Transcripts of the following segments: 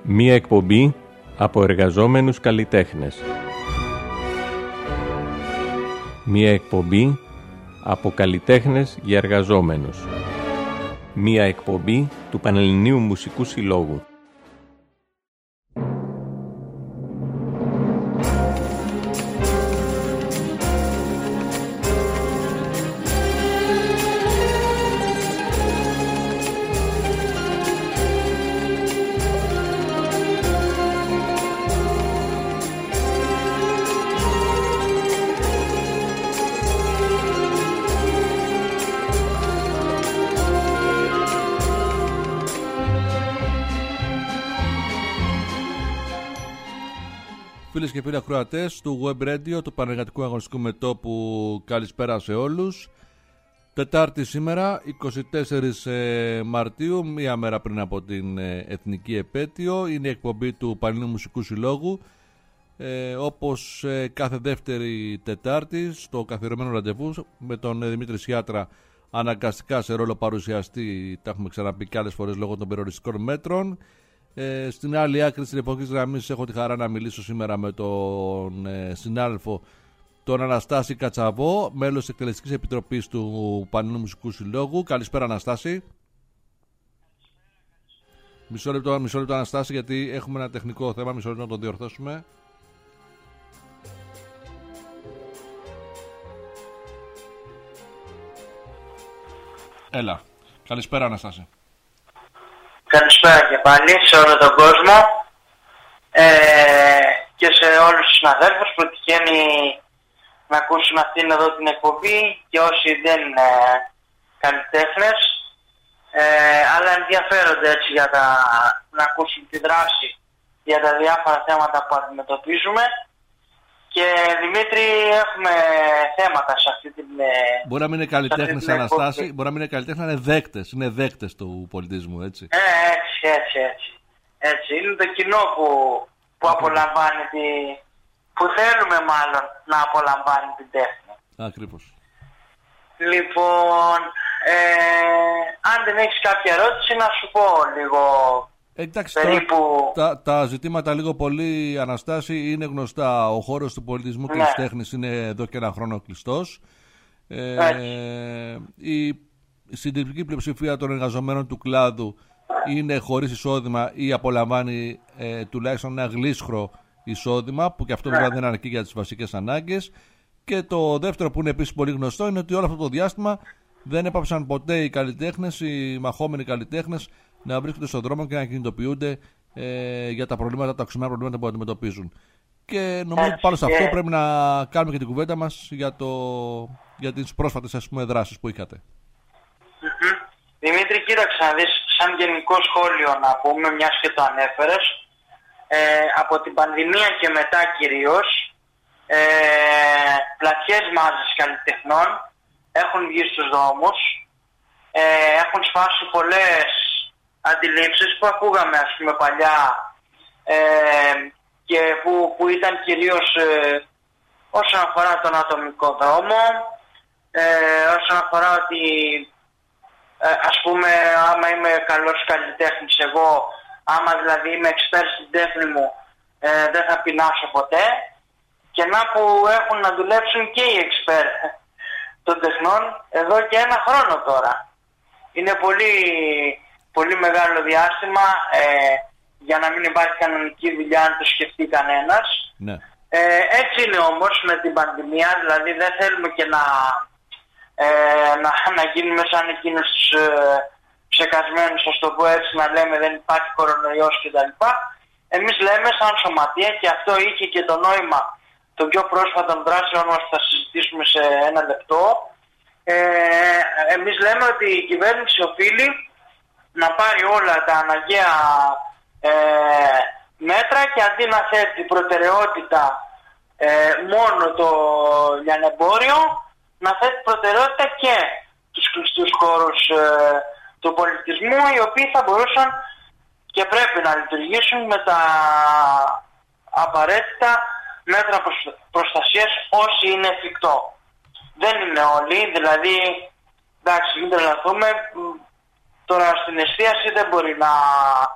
Μία εκπομπή από εργαζόμενους καλλιτέχνες. Μία εκπομπή από καλλιτέχνες για εργαζόμενους. Μία εκπομπή του Πανελληνίου Μουσικού Συλλόγου. Φίλες και φίλοι ακροατές του Web Radio, του Πανεργατικού Αγωνιστικού Μετώπου, καλησπέρα σε όλους. Τετάρτη σήμερα, 24 Μαρτίου, μία μέρα πριν από την Εθνική Επέτειο. Είναι η εκπομπή του Πανελληνίου Μουσικού Συλλόγου. Όπως κάθε δεύτερη Τετάρτη, στο καθιερωμένο ραντεβού με τον Δημήτρη Σιάτρα, αναγκαστικά σε ρόλο παρουσιαστή. Τα έχουμε ξαναπεί και άλλες φορές λόγω των περιοριστικών μέτρων. Στην άλλη άκρη της τηλεφωνικής γραμμής έχω τη χαρά να μιλήσω σήμερα με τον συνάδελφο τον Αναστάση Κατσαβό, μέλος της Εκτελεστικής Επιτροπής του Πανελληνίου Μουσικού Συλλόγου. Καλησπέρα, Αναστάση. Μισό λεπτό Αναστάση, γιατί έχουμε ένα τεχνικό θέμα. Μισό λεπτό να το διορθώσουμε. Έλα, καλησπέρα Αναστάση. Καλησπέρα και πάλι σε όλο τον κόσμο και σε όλους τους συναδέλφους που τυχαίνει να ακούσουν αυτήν εδώ την εκπομπή και όσοι δεν είναι καλλιτέχνες αλλά ενδιαφέρονται έτσι για να ακούσουν τη δράση για τα διάφορα θέματα που αντιμετωπίζουμε. Και Δημήτρη, έχουμε θέματα σε αυτή την. Μπορεί να μην είναι καλλιτέχνες, Αναστάση, μπορεί να μην είναι καλλιτέχνες, να είναι δέκτες. Είναι δέκτες του πολιτισμού, έτσι. Έτσι. Είναι το κοινό που απολαμβάνει που θέλουμε μάλλον να απολαμβάνει την τέχνη. Ακριβώς. Λοιπόν, αν δεν έχεις κάποια ερώτηση, να σου πω λίγο. Εντάξει, τα ζητήματα λίγο πολύ, Αναστάση, είναι γνωστά. Ο χώρος του πολιτισμού και της τέχνης είναι εδώ και ένα χρόνο κλειστός. Η συντριπτική πλειοψηφία των εργαζομένων του κλάδου είναι χωρίς εισόδημα ή απολαμβάνει τουλάχιστον ένα γλίσχρο εισόδημα, που και αυτό βέβαια δεν αρκεί για τις βασικές ανάγκες. Και το δεύτερο, που είναι επίσης πολύ γνωστό, είναι ότι όλο αυτό το διάστημα δεν έπαψαν ποτέ οι καλλιτέχνες, οι μαχόμενοι καλλιτέχνες, να βρίσκονται στον δρόμο και να κινητοποιούνται για τα προβλήματα, τα οξυμένα προβλήματα που αντιμετωπίζουν. Και νομίζω ότι πάνω σε αυτό πρέπει να κάνουμε και την κουβέντα μας για τις πρόσφατες δράσεις που είχατε. Δημήτρη, κοίταξε να δεις, σαν γενικό σχόλιο να πούμε, μιας και το ανέφερες, από την πανδημία και μετά κυρίως, πλατιές μάζες καλλιτεχνών έχουν βγει στους δρόμους, έχουν σπάσει πολλές αντιλήψεις που ακούγαμε, ας πούμε, παλιά και που ήταν κυρίως όσον αφορά τον ατομικό δρόμο, όσον αφορά ότι ας πούμε, άμα είμαι καλός καλλιτέχνης εγώ, άμα δηλαδή είμαι expert στην τέχνη μου, δεν θα πεινάσω ποτέ. Και να που έχουν να δουλέψουν και οι expert των τεχνών εδώ και ένα χρόνο τώρα. Είναι πολύ, πολύ μεγάλο διάστημα για να μην υπάρχει κανονική δουλειά αν το σκεφτεί κανένας. Ναι. Έτσι είναι όμως με την πανδημία, δηλαδή δεν θέλουμε και να γίνουμε σαν εκείνους τους ψεκασμένους, ας το πω έτσι, να λέμε δεν υπάρχει κορονοϊός κτλ. Εμείς λέμε σαν σωματεία, και αυτό είχε και το νόημα των πιο πρόσφατων δράσεων μας που θα συζητήσουμε σε ένα λεπτό. Εμείς λέμε ότι η κυβέρνηση οφείλει να πάρει όλα τα αναγκαία μέτρα και αντί να θέτει προτεραιότητα μόνο το λιανεμπόριο, να θέτει προτεραιότητα και τους κλειστούς χώρους του πολιτισμού, οι οποίοι θα μπορούσαν και πρέπει να λειτουργήσουν με τα απαραίτητα μέτρα προστασίας όσοι είναι εφικτό. Δεν είναι όλοι, δηλαδή, εντάξει, μην τρελαθούμε, τώρα στην εστίαση δεν μπορεί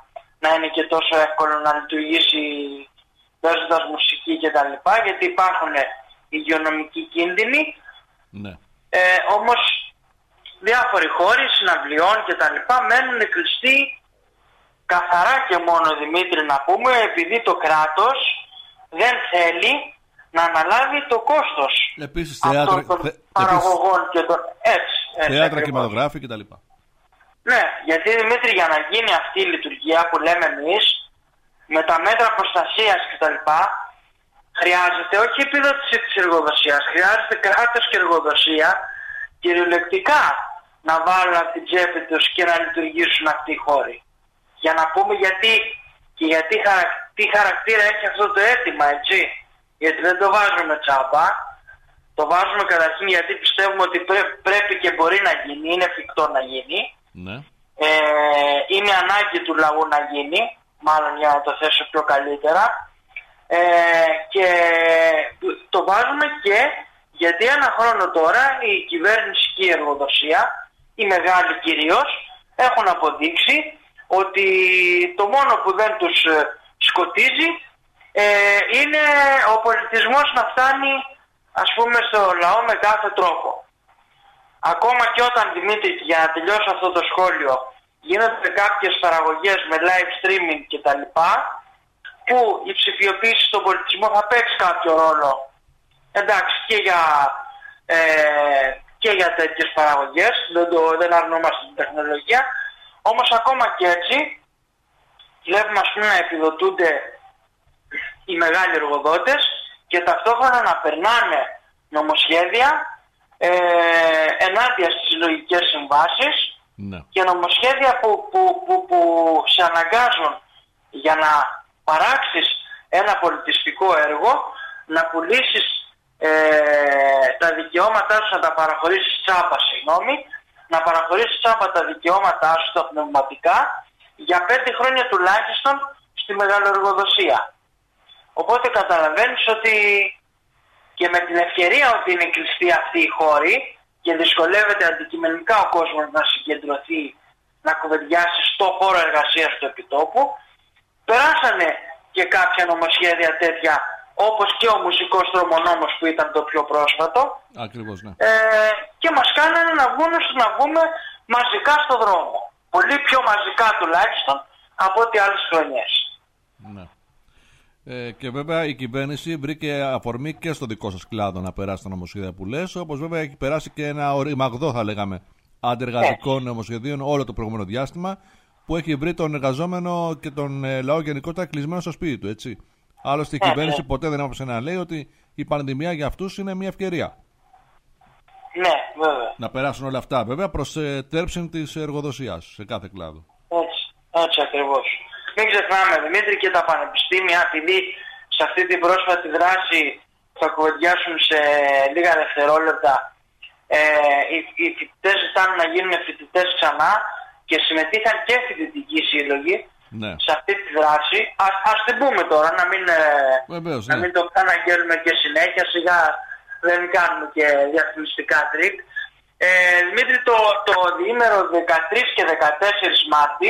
να είναι και τόσο εύκολο να λειτουργήσει παίζοντας μουσική κτλ. Γιατί υπάρχουν υγειονομικοί κίνδυνοι. Ναι. Όμως διάφοροι χώροι συναυλιών κτλ. Μένουν κλειστοί καθαρά και μόνο, Δημήτρη, να πούμε, επειδή το κράτος δεν θέλει να αναλάβει το κόστος Επίσης των παραγωγών και των... Έτσι, θέατρα, κινηματογράφοι κτλ. Ναι, γιατί, Δημήτρη, για να γίνει αυτή η λειτουργία που λέμε εμείς, με τα μέτρα προστασίας κτλ., χρειάζεται όχι επιδότηση της εργοδοσίας, χρειάζεται κράτος και εργοδοσία κυριολεκτικά να βάλουν από την τσέπη τους και να λειτουργήσουν αυτοί οι χώροι. Για να πούμε γιατί και γιατί τι χαρακτήρα έχει αυτό το αίτημα, έτσι. Γιατί δεν το βάζουμε τσάμπα, το βάζουμε καταρχήν γιατί πιστεύουμε ότι πρέπει και μπορεί να γίνει, είναι εφικτό να γίνει. Ναι. Είναι ανάγκη του λαού να γίνει, μάλλον για να το θέσω πιο καλύτερα. Και το βάζουμε και γιατί ένα χρόνο τώρα η κυβέρνηση και η εργοδοσία, η μεγάλη κυρίως, έχουν αποδείξει ότι το μόνο που δεν τους σκοτίζει είναι ο πολιτισμός να φτάνει, ας πούμε, στο λαό με κάθε τρόπο. Ακόμα και όταν, Δημήτρη, για να τελειώσω αυτό το σχόλιο, γίνονται κάποιες παραγωγές με live streaming κτλ., που η ψηφιοποίηση στον πολιτισμό θα παίξει κάποιο ρόλο, εντάξει, και για τέτοιες παραγωγές, δεν αρνούμαστε την τεχνολογία, όμως ακόμα και έτσι βλέπουμε, ας πούμε, να επιδοτούνται οι μεγάλοι εργοδότες και ταυτόχρονα να περνάνε νομοσχέδια ενάντια στις συλλογικές συμβάσεις. Ναι. Και νομοσχέδια που σε αναγκάζουν για να παράξεις ένα πολιτιστικό έργο, να πουλήσεις τα δικαιώματά σου, να τα παραχωρήσεις τσάμπα, να παραχωρήσεις τσάμπα τα δικαιώματά σου τα πνευματικά για 5 χρόνια τουλάχιστον στη μεγαλοεργοδοσία. Οπότε καταλαβαίνεις ότι και με την ευκαιρία ότι είναι κλειστοί αυτοί οι χώροι και δυσκολεύεται αντικειμενικά ο κόσμος να συγκεντρωθεί, να κουβεντιάσει στο χώρο εργασίας του επιτόπου, περάσανε και κάποια νομοσχέδια τέτοια, όπως και ο μουσικός τρομονόμος που ήταν το πιο πρόσφατο. Ακριβώς, ναι. Και μας κάνανε να βγούμε μαζικά στο δρόμο. Πολύ πιο μαζικά τουλάχιστον από ό,τι άλλες χρονιές. Ναι. Και βέβαια η κυβέρνηση βρήκε αφορμή και στο δικό σας κλάδο να περάσει τα νομοσχέδια που λες, όπως βέβαια έχει περάσει και ένα οριμαγδό, θα λέγαμε, αντεργατικών νομοσχεδίων όλο το προηγούμενο διάστημα, που έχει βρει τον εργαζόμενο και τον λαό γενικότερα κλεισμένο στο σπίτι του, έτσι. Άλλωστε η κυβέρνηση ποτέ δεν άφησε να λέει ότι η πανδημία για αυτούς είναι μια ευκαιρία. Ναι, βέβαια. Να περάσουν όλα αυτά, βέβαια, προς τέρψη της εργοδοσίας σε κάθε κλάδο. Έτσι ακριβώς. Μην ξεχνάμε, Δημήτρη, και τα πανεπιστήμια, επειδή σε αυτή την πρόσφατη δράση θα κουβεντιάσουν σε λίγα δευτερόλεπτα, οι φοιτητές ζητάνε να γίνουν φοιτητές ξανά και συμμετείχαν και φοιτητικοί σύλλογοι. Ναι. Σε αυτή τη δράση. Ας την πούμε τώρα, να μην το αναγγέλνουμε και συνέχεια, σιγά δεν κάνουμε και διαφημιστικά τρίκ. Δημήτρη, το διήμερο 13 και 14 Μάρτη,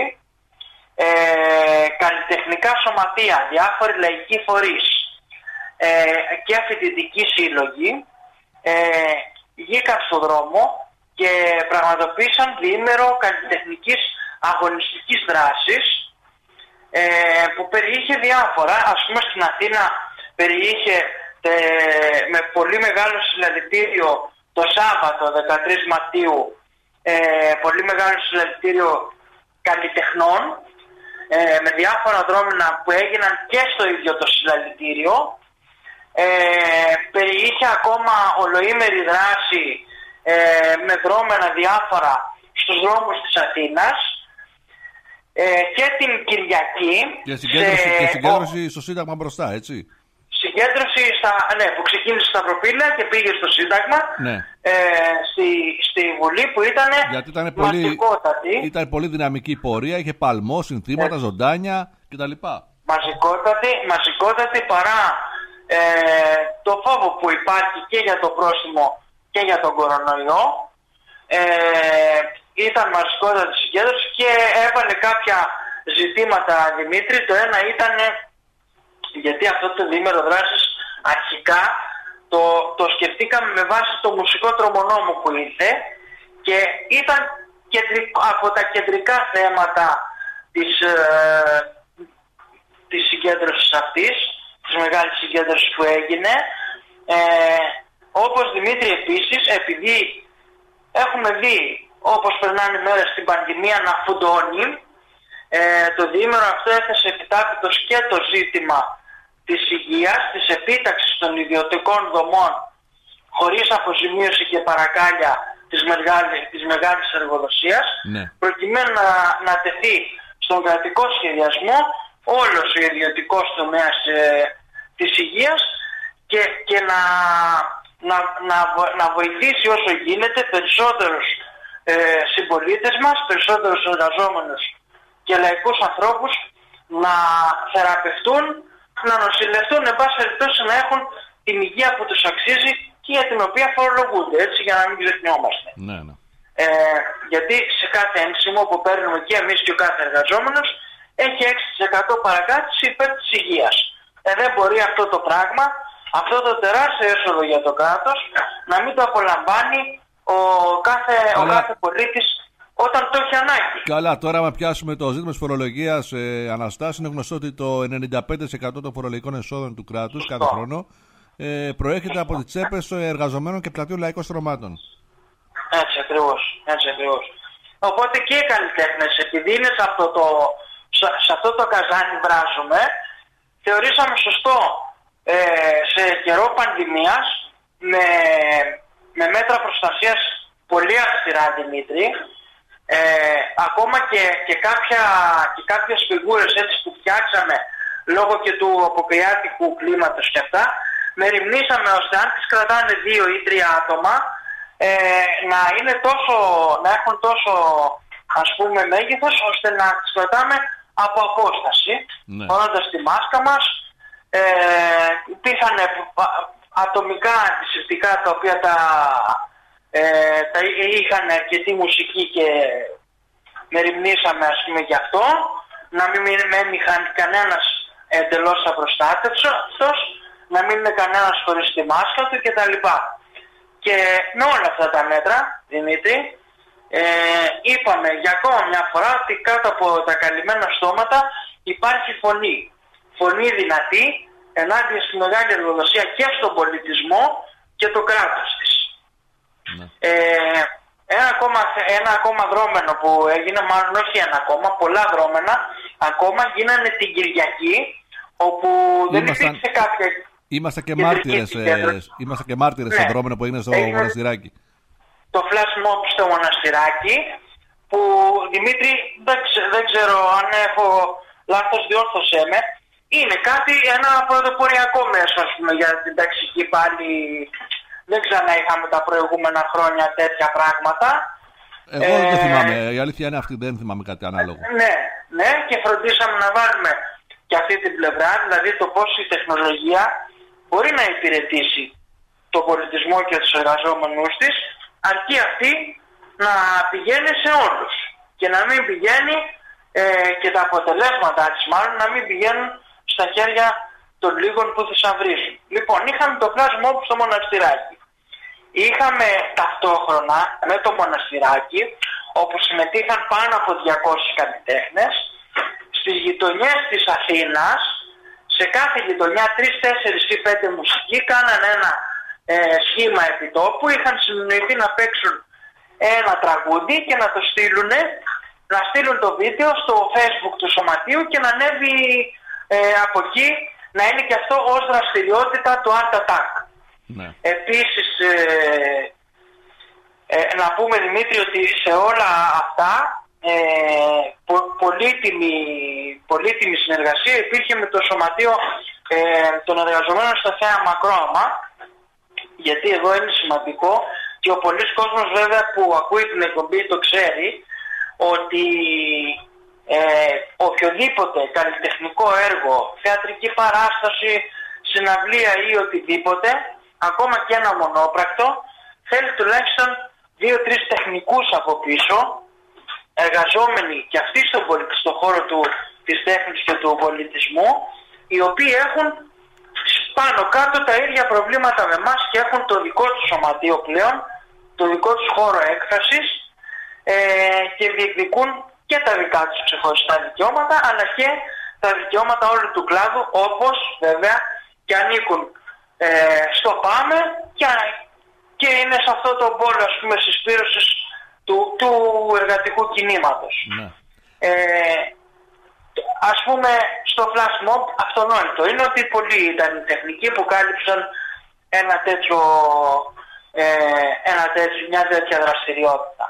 καλλιτεχνικά σωματεία, διάφοροι λαϊκοί φορείς και φοιτητικοί σύλλογοι βγήκαν στον δρόμο και πραγματοποίησαν διήμερο καλλιτεχνικής αγωνιστικής δράσης, που περιείχε διάφορα. Ας πούμε στην Αθήνα περιείχε με πολύ μεγάλο συλλαλητήριο το Σάββατο 13 Μαρτίου πολύ μεγάλο συλλαλητήριο καλλιτεχνών με διάφορα δρόμενα που έγιναν και στο ίδιο το συλλαλητήριο. Περιείχε ακόμα ολοήμερη δράση με δρόμενα διάφορα στους δρόμους της Αθήνας. Και την Κυριακή. Και συγκέντρωση στο Σύνταγμα μπροστά, έτσι. Συγκέντρωση που ξεκίνησε στα Σταυροπύλαια και πήγε στο Σύνταγμα. Ναι. Στη Βουλή που ήταν μαζικότατη. Ήταν πολύ δυναμική πορεία, είχε παλμό, συνθήματα, ζωντάνια κτλ. Μαζικότατη παρά το φόβο που υπάρχει και για το πρόστιμο και για τον κορονοϊό. Ήταν μαζικότατη συγκέντρωση και έβαλε κάποια ζητήματα, Δημήτρη. Το ένα ήταν γιατί αυτό το διήμερο δράσης αρχικά το σκεφτήκαμε με βάση το μουσικό τρομονόμο που ήρθε και ήταν από τα κεντρικά θέματα της συγκέντρωσης αυτής, της μεγάλης συγκέντρωσης που έγινε. Όπως, Δημήτρη, επίσης, επειδή έχουμε δει όπως περνάνε οι μέρες στην πανδημία να φουντώνει, το διήμερο αυτό έθεσε επιτάπητος και το ζήτημα της υγείας, της επίταξης των ιδιωτικών δομών χωρίς αποζημίωση και παρακάλια της μεγάλης εργοδοσίας, ναι, προκειμένου να τεθεί στον κρατικό σχεδιασμό όλος ο ιδιωτικός τομέας της υγείας και να βοηθήσει όσο γίνεται περισσότερους συμπολίτες μας, περισσότερους εργαζόμενους και λαϊκούς ανθρώπους να θεραπευτούν, να νοσηλευτούν, εν πάση περιπτώσει να έχουν την υγεία που τους αξίζει και για την οποία φορολογούνται, έτσι, για να μην ξεχνιόμαστε. Ναι, ναι. Γιατί σε κάθε ένσημο που παίρνουμε και εμείς και ο κάθε εργαζόμενος έχει 6% παρακάτωση υπέρ της υγείας. Δεν μπορεί αυτό το πράγμα, αυτό το τεράστιο έσοδο για το κράτος, να μην το απολαμβάνει ο κάθε πολίτης όταν το έχει ανάγκη. Καλά, τώρα άμα πιάσουμε το ζήτημα της φορολογίας, Αναστάση, είναι γνωστό ότι το 95% των φορολογικών εσόδων του κράτους κάθε χρόνο προέρχεται από τις τσέπες εργαζομένων και πλατείων λαϊκών στρωμάτων. Έτσι ακριβώς, έτσι ακριβώς. Οπότε και οι καλλιτέχνες, επειδή είναι σε αυτό το καζάνι βράζουμε, θεωρήσαμε σωστό σε καιρό πανδημίας με μέτρα προστασίας πολύ αυστηρά, Δημήτρη, ακόμα και κάποιες φιγούρες έτσι που φτιάξαμε λόγω και του αποκριάτικου κλίματος και αυτά, μεριμνήσαμε ώστε αν τις κρατάνε 2 ή 3 άτομα να έχουν τόσο, ας πούμε, μέγεθος ώστε να τις κρατάμε από απόσταση, φορώντας τη μάσκα μας. Υπήρχαν ατομικά αντισηπτικά τα οποία είχαν αρκετή μουσική και μεριμνήσαμε, ας πούμε, γι' αυτό, να μην μένει κανένας εντελώς απροστάτευτος, να μην είναι κανένας χωρίς τη μάσκα του κτλ. Και με όλα αυτά τα μέτρα, Δημήτρη, είπαμε για ακόμα μια φορά ότι κάτω από τα καλυμμένα στόματα υπάρχει φωνή. Φωνή δυνατή ενάντια στη μεγάλη εργοδοσία και στον πολιτισμό και το κράτος της. Ένα ακόμα δρόμενο που έγινε, μάλλον όχι ένα ακόμα, πολλά δρόμενα ακόμα γίνανε την Κυριακή, όπου δεν υπήρξε κάποια... Είμαστε και μάρτυρες στο δρόμενο που έγινε στο Μοναστηράκι. Το flash mob στο Μοναστηράκι, που, Δημήτρη, δεν ξέρω αν έχω λάθος, διόρθωσέ με, είναι ένα πρωτοποριακό μέσο, ας πούμε, για την ταξική πάλι. Δεν ξανά είχαμε τα προηγούμενα χρόνια τέτοια πράγματα. Εγώ δεν θυμάμαι, η αλήθεια είναι αυτή, δεν θυμάμαι κάτι ανάλογο. Ναι, και φροντίσαμε να βάλουμε και αυτή την πλευρά, δηλαδή το πώς η τεχνολογία μπορεί να υπηρετήσει τον πολιτισμό και τους εργαζόμενους της, αρκεί αυτή να πηγαίνει σε όλους και να μην πηγαίνει και τα αποτελέσματα της μάλλον να μην πηγαίνουν στα χέρια των λίγων που θησαυρίζουν. Λοιπόν, είχαμε το flash mob στο Μοναστηράκι. Είχαμε ταυτόχρονα με το Μοναστηράκι, όπου συμμετείχαν πάνω από 200 καλλιτέχνες, στις γειτονιές της Αθήνας, σε κάθε γειτονιά 3, 4 ή 5 μουσικοί κάνανε ένα σχήμα επιτόπου, είχαν συνοηθεί να παίξουν ένα τραγούδι και να το στείλουν το βίντεο στο Facebook του Σωματείου και να ανέβει από εκεί, να είναι και αυτό ως δραστηριότητα του Art Attack. Ναι. Επίσης, να πούμε, Δημήτρη, ότι σε όλα αυτά πολύτιμη συνεργασία υπήρχε με το Σωματείο των Εργαζομένων στα Θέαμα Μακρόαμα, γιατί εδώ είναι σημαντικό και ο πολλής κόσμος βέβαια που ακούει την εκπομπή το ξέρει ότι οποιοδήποτε καλλιτεχνικό έργο, θεατρική παράσταση, συναυλία ή οτιδήποτε, ακόμα και ένα μονόπρακτο, θέλει τουλάχιστον 2-3 τεχνικούς από πίσω εργαζόμενοι και αυτοί στον χώρο της τέχνης και του πολιτισμού, οι οποίοι έχουν πάνω κάτω τα ίδια προβλήματα με εμάς και έχουν το δικό τους σωματείο πλέον, το δικό τους χώρο έκφρασης και διεκδικούν και τα δικά τους ξεχωριστά δικαιώματα, αλλά και τα δικαιώματα όλου του κλάδου, όπως βέβαια και ανήκουν στο ΠΑΜΕ και είναι σε αυτό το πόλο, ας πούμε, συσπήρωσης του εργατικού κινήματος. Ναι. Ας πούμε, στο flash mob αυτονόητο είναι ότι πολλοί ήταν οι τεχνικοί που κάλυψαν μια τέτοια δραστηριότητα.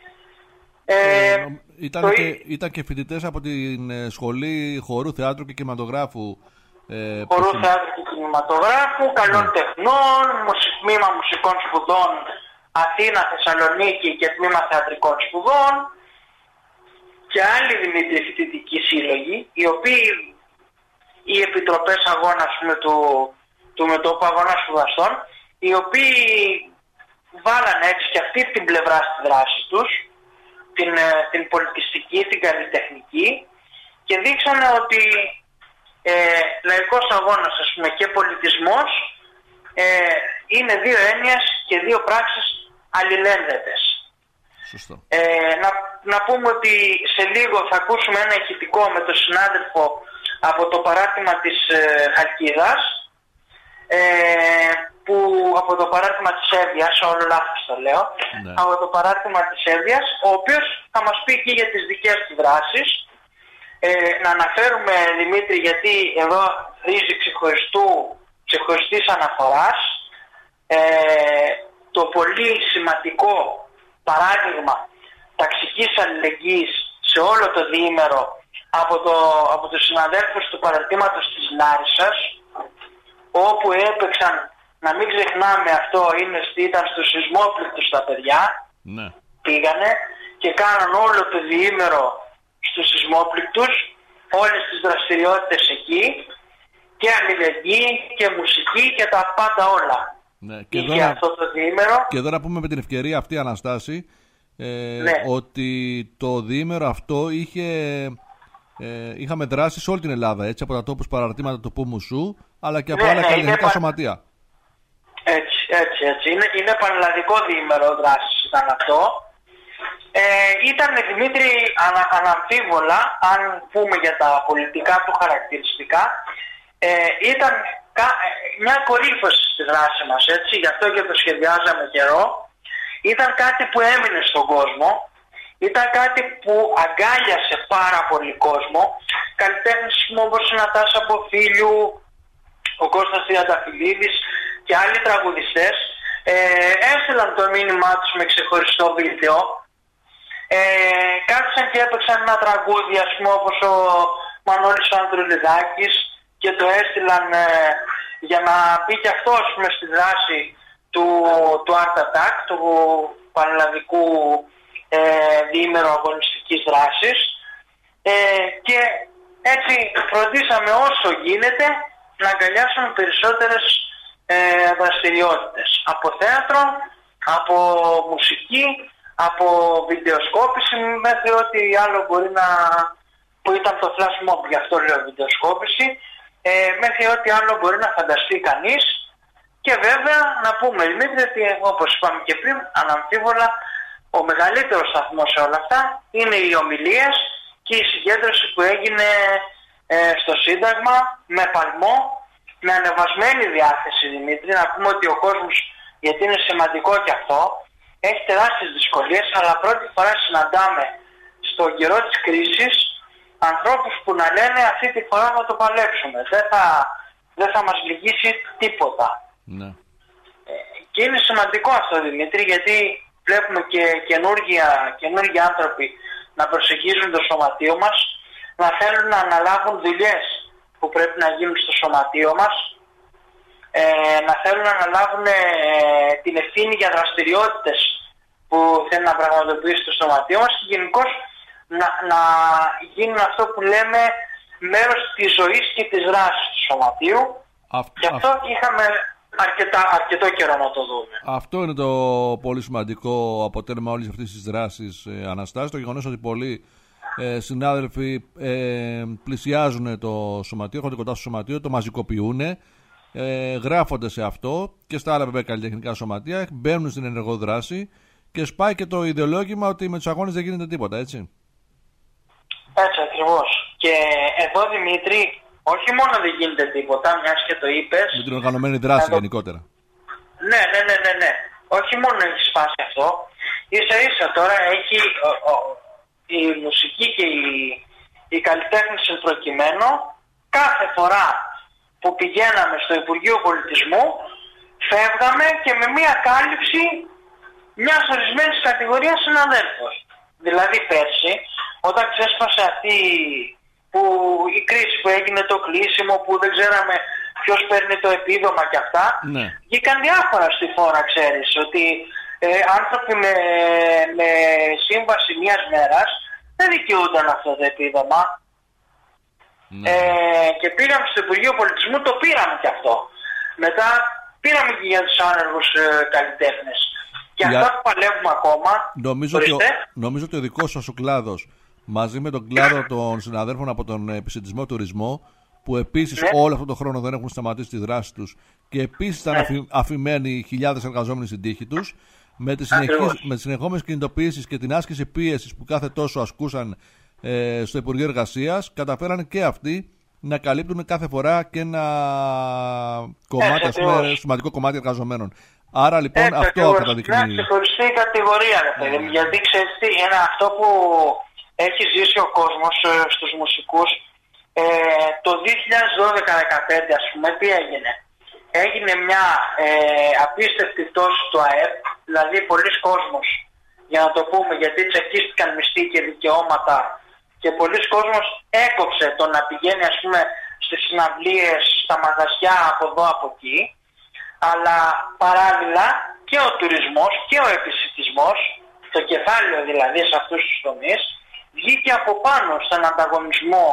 Ήταν και φοιτητές από την Σχολή Χορού, Θεάτρου και Κινηματογράφου. Χορού, Θεάτρου και Κινηματογράφου, καλών τεχνών, τμήμα μουσικών σπουδών Αθήνα, Θεσσαλονίκη και τμήμα θεατρικών σπουδών και άλλοι Δημήτρη φοιτητικοί σύλλογοι, οι οποίοι οι επιτροπές αγώνα, ας πούμε, του Μετώπου Αγώνα Σπουδαστών, οι οποίοι βάλανε έτσι και αυτή την πλευρά στη δράση τους, την πολιτιστική, την καλλιτεχνική, και δείξανε ότι λαϊκός αγώνας, ας πούμε, και πολιτισμός είναι δύο έννοιες και δύο πράξεις αλληλένδετες. Να πούμε ότι σε λίγο θα ακούσουμε ένα ηχητικό με τον συνάδελφο από το παράρτημα της Χαλκίδας, που από το παράρτημα της Εύβοιας, όλο λάθος το λέω, ναι. Από το παράρτημα της Εύβοιας, ο οποίος θα μας πει και για τις δικές του δράσεις. Να αναφέρουμε, Δημήτρη, γιατί εδώ χρήζει ξεχωριστής αναφοράς, το πολύ σημαντικό παράδειγμα ταξικής αλληλεγγύης σε όλο το διήμερο από τους συναδέλφους του παραρτήματος της Λάρισσας, όπου έπαιξαν, να μην ξεχνάμε αυτό, ήταν στους σεισμόπληκτους τα παιδιά, ναι. Πήγανε και κάναν όλο το διήμερο στους σεισμόπληκτους, όλες τις δραστηριότητες εκεί, και αλληλεγγύη και μουσική και τα πάντα όλα. Ναι, αυτό το διήμερο. Και εδώ να πούμε με την ευκαιρία αυτή, Αναστάση, ναι. Ότι το διήμερο αυτό είχαμε δράσει σε όλη την Ελλάδα, έτσι, από τα τόπους παραρτήματα του Πούμουσου, αλλά και από άλλα καλλιτεχνικά σωματεία. Έτσι. Είναι πανελλαδικό διήμερο δράσης ήταν αυτό. Ήταν, Δημήτρη, αναμφίβολα, αν πούμε για τα πολιτικά του χαρακτηριστικά, ήταν μια κορύφωση στη δράση μας, έτσι, γι' αυτό και το σχεδιάζαμε καιρό. Ήταν κάτι που έμεινε στον κόσμο, ήταν κάτι που αγκάλιασε πάρα πολύ κόσμο. Καλλιτέχνες όπως η Νατάσα Μποφίλιου, ο Κώστας Τριανταφυλλίδης και άλλοι τραγουδιστές έστειλαν το μήνυμά τους με ξεχωριστό βίντεο. Κάθισαν και έπαιξαν ένα τραγούδι, ας πούμε, όπως ο Μανώλης ο Ανδρουλιδάκης, και το έστειλαν για να μπει και αυτό, ας πούμε, στη δράση του Art Attack, του πανελλαδικού διήμερου αγωνιστικής δράσης, και έτσι φροντίσαμε όσο γίνεται να αγκαλιάσουμε περισσότερες δραστηριότητες, από θέατρο, από μουσική, από βιντεοσκόπηση, μέχρι ό,τι άλλο μπορεί που ήταν το flash mob, γι' αυτό λέω βιντεοσκόπηση, μέχρι ό,τι άλλο μπορεί να φανταστεί κανείς. Και βέβαια να πούμε, Δημήτρη, ότι όπως είπαμε και πριν, αναμφίβολα ο μεγαλύτερος σταθμός σε όλα αυτά είναι οι ομιλίες και η συγκέντρωση που έγινε στο Σύνταγμα με παλμό, με ανεβασμένη διάθεση, Δημήτρη. Να πούμε ότι ο κόσμος, γιατί είναι σημαντικό και αυτό, έχει τεράστιες δυσκολίες, αλλά πρώτη φορά συναντάμε στον καιρό της κρίσης ανθρώπους που να λένε αυτή τη φορά θα το παλέψουμε, δεν θα μας λυγίσει τίποτα. Ναι. Και είναι σημαντικό αυτό, Δημήτρη, γιατί βλέπουμε και καινούργιοι άνθρωποι να προσεγγίζουν το σωματείο μας, να θέλουν να αναλάβουν δουλειές που πρέπει να γίνουν στο σωματείο μας, να θέλουν να αναλάβουν την ευθύνη για δραστηριότητες που θέλουν να πραγματοποιήσουν στο σωματείο μας και γενικώς να γίνουν αυτό που λέμε μέρος της ζωής και της δράσης του σωματείου. Γι' αυτό είχαμε αρκετό καιρό να το δούμε. Αυτό είναι το πολύ σημαντικό αποτέλεσμα όλης αυτής της δράσης, Αναστάση. Το γεγονός ότι πολλοί συνάδελφοι πλησιάζουν το σωματείο, έρχονται κοντά στο σωματείο, το μαζικοποιούν, γράφονται σε αυτό και στα άλλα βέβαια καλλιτεχνικά σωματεία, μπαίνουν στην ενεργό δράση και σπάει και το ιδεολόγημα ότι με τους αγώνες δεν γίνεται τίποτα, έτσι. Έτσι ακριβώς. Και εδώ, Δημήτρη, όχι μόνο δεν γίνεται τίποτα, μιας και το είπες. Με την οργανωμένη δράση γενικότερα. Ναι. Όχι μόνο έχει σπάσει αυτό. Ίσα ίσα τώρα έχει η μουσική και οι καλλιτέχνες εν προκειμένου, κάθε φορά που πηγαίναμε στο Υπουργείο Πολιτισμού, φεύγαμε και με μια κάλυψη μιας ορισμένης κατηγορίας συναδέλφων. Δηλαδή πέρσι, όταν ξέσπασε αυτή η κρίση που έγινε, το κλείσιμο, που δεν ξέραμε ποιος παίρνει το επίδομα και αυτά, ναι, βγήκαν διάφορα στη φόρα, ξέρεις, ότι άνθρωποι με σύμβαση μιας μέρας δεν δικαιούνταν αυτό το επίδομα. Ναι. Και πήγαμε στο Υπουργείο Πολιτισμού, το πήραμε και αυτό. Μετά πήραμε και για τους άνεργους καλλιτέχνες. Και αυτά που παλεύουμε ακόμα. Νομίζω ότι ο δικός σας ο κλάδος, μαζί με τον κλάδο των συναδέλφων από τον επισιτισμό τουρισμό, που επίσης όλο αυτό το χρόνο δεν έχουν σταματήσει τη δράση τους και επίσης ήταν αφημένοι χιλιάδες εργαζόμενοι στην τύχη τους, με τις συνεχόμενες κινητοποιήσεις και την άσκηση πίεσης που κάθε τόσο ασκούσαν στο Υπουργείο Εργασίας, καταφέρανε και αυτοί να καλύπτουν κάθε φορά και ένα κομμάτι, σημαντικό κομμάτι εργαζομένων. Άρα λοιπόν αυτό καταδεικνύει. Είναι ξεχωριστή κατηγορία, γιατί ξέρεις τι, είναι αυτό που έχει ζήσει ο κόσμος στους μουσικούς. Το 2012-2015, ας πούμε, τι έγινε. Έγινε μια απίστευτη πτώση του ΑΕΠ, δηλαδή πολλοί κόσμος, για να το πούμε, γιατί τσακίστηκαν μισθοί και δικαιώματα και πολλοί κόσμος έκοψε το να πηγαίνει, ας πούμε, στις συναυλίες, στα μαγαζιά, από εδώ, από εκεί, αλλά παράλληλα και ο τουρισμός και ο επισιτισμός, το κεφάλαιο δηλαδή σε αυτούς τους τομείς, βγήκε από πάνω στον ανταγωνισμό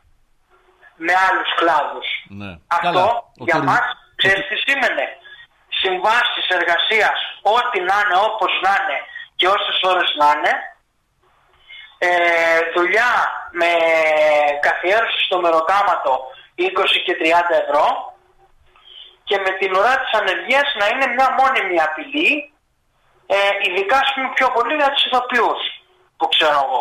με άλλους κλάδους. Ναι. Αυτό για μας, ξέρεις τι σήμαινε? Συμβάσεις εργασίας, ό,τι να είναι, όπως να είναι και όσες ώρες να είναι, δουλειά με καθιέρωση στο μεροκάματο 20 και 30 ευρώ και με την ουρά της ανεργίας να είναι μια μόνιμη απειλή, ειδικά ας πούμε πιο πολύ για τους ηθοποιούς που ξέρω εγώ.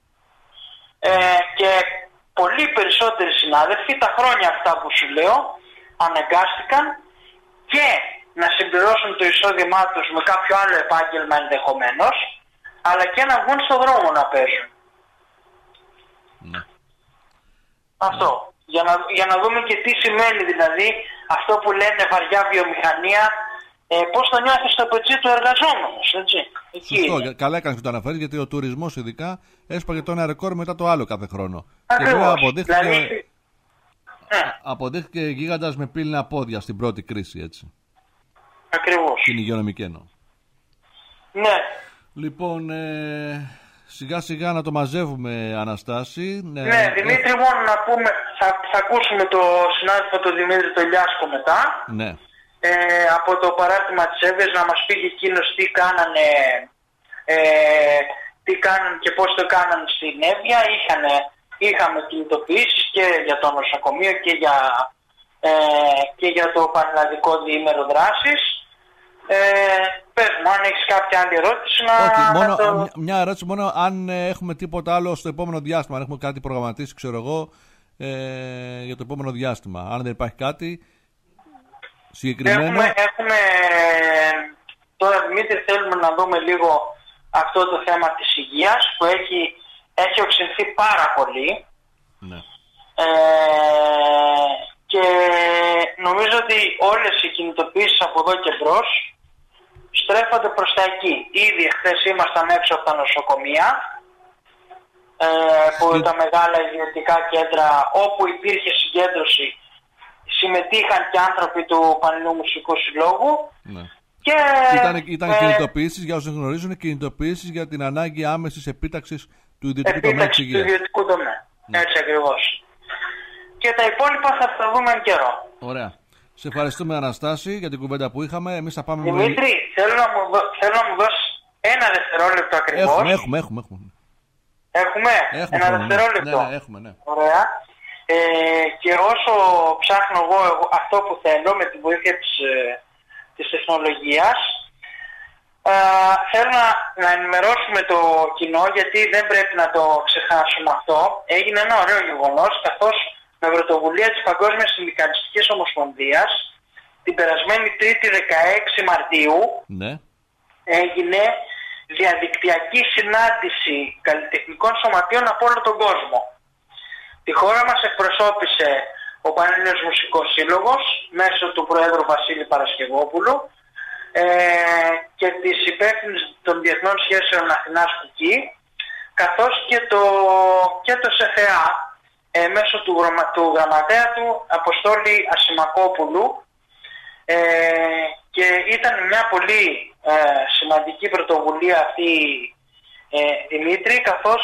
Και πολλοί περισσότεροι συνάδελφοι τα χρόνια αυτά που σου λέω αναγκάστηκαν και να συμπληρώσουν το εισόδημά τους με κάποιο άλλο επάγγελμα ενδεχομένως, αλλά και να βγουν στον δρόμο να παίζουν. Ναι. Αυτό. Για να δούμε και τι σημαίνει δηλαδή αυτό που λένε βαριά βιομηχανία, πώς το νιώθει στο πετσί του εργαζόμενος, έτσι. Σωστό, καλά έκανες που το αναφέρεις, γιατί ο τουρισμός ειδικά έσπαγε το ένα ρεκόρ μετά το άλλο κάθε χρόνο. Ακριβώς. Και αποδείχθηκε γίγαντας με πύληνα πόδια στην πρώτη κρίση, έτσι. Ακριβώς. Την υγειονομική εννοώ. Ναι. Λοιπόν, σιγά σιγά να το μαζεύουμε, Αναστάση. Ναι, Δημήτρη, μόνο να πούμε, θα ακούσουμε το συνάδελφο τον Δημήτρη τον Λιάσκο μετά. Ναι. Από το παράρτημα της Εύβοιας να μας πει εκείνος τι κάνανε, και πώς το κάνανε στην Εύβοια. Είχαμε κινητοποιήσεις και για το νοσοκομείο και για το πανελλαδικό διήμερο δράσης. Πες μου, αν έχεις κάποια άλλη ερώτηση μια ερώτηση μόνο, αν έχουμε τίποτα άλλο στο επόμενο διάστημα, αν έχουμε κάτι προγραμματίσει, ξέρω εγώ, για το επόμενο διάστημα, αν δεν υπάρχει κάτι συγκεκριμένο. Έχουμε τώρα, Δημήτρη, θέλουμε να δούμε λίγο αυτό το θέμα της υγείας που έχει οξυνθεί πάρα πολύ. Ναι. Και νομίζω ότι όλες οι κινητοποιήσεις από εδώ και μπρος στρέφονται προς τα εκεί. Ήδη χθες ήμασταν έξω από τα νοσοκομεία, που τα μεγάλα ιδιωτικά κέντρα όπου υπήρχε συγκέντρωση συμμετείχαν και άνθρωποι του Πανελληνίου Μουσικού Συλλόγου. Ναι. Και, ήταν κινητοποιήσεις, για όσους γνωρίζουν, κινητοποιήσεις για την ανάγκη άμεσης επίταξης του ιδιωτικού τομέα της υγείας. Του ιδιωτικού τομέα. Ναι. Έτσι ακριβώς. Και τα υπόλοιπα θα τα δούμε εν καιρό. Ωραία. Σε ευχαριστούμε, Αναστάση, για την κουβέντα που είχαμε. Εμείς θα πάμε. Δημήτρη, θέλω να μου δώσεις ένα δευτερόλεπτο ακριβώς. Έχουμε. Έχουμε ένα δευτερόλεπτο. Ναι, έχουμε, ναι. Ωραία. Και όσο ψάχνω εγώ αυτό που θέλω με τη βοήθεια της τεχνολογίας, θέλω να ενημερώσουμε το κοινό, γιατί δεν πρέπει να το ξεχάσουμε αυτό. Έγινε ένα ωραίο γεγονός, καθώς με πρωτοβουλία της Παγκόσμιας Συνδικαλιστικής Ομοσπονδίας την περασμένη Τρίτη 16 Μαρτίου έγινε διαδικτυακή συνάντηση καλλιτεχνικών σωματείων από όλο τον κόσμο. Τη χώρα μας εκπροσώπησε ο Πανελλήνιος Μουσικός Σύλλογος μέσω του Προέδρου Βασίλη Παρασκευόπουλου και της υπεύθυνης των Διεθνών Σχέσεων Αθηνάς Κουκή, καθώς και το ΣΕΘΕΑ μέσω του γραμματέα του Αποστόλη Ασημακόπουλου, και ήταν μια πολύ σημαντική πρωτοβουλία αυτή, Δημήτρη, καθώς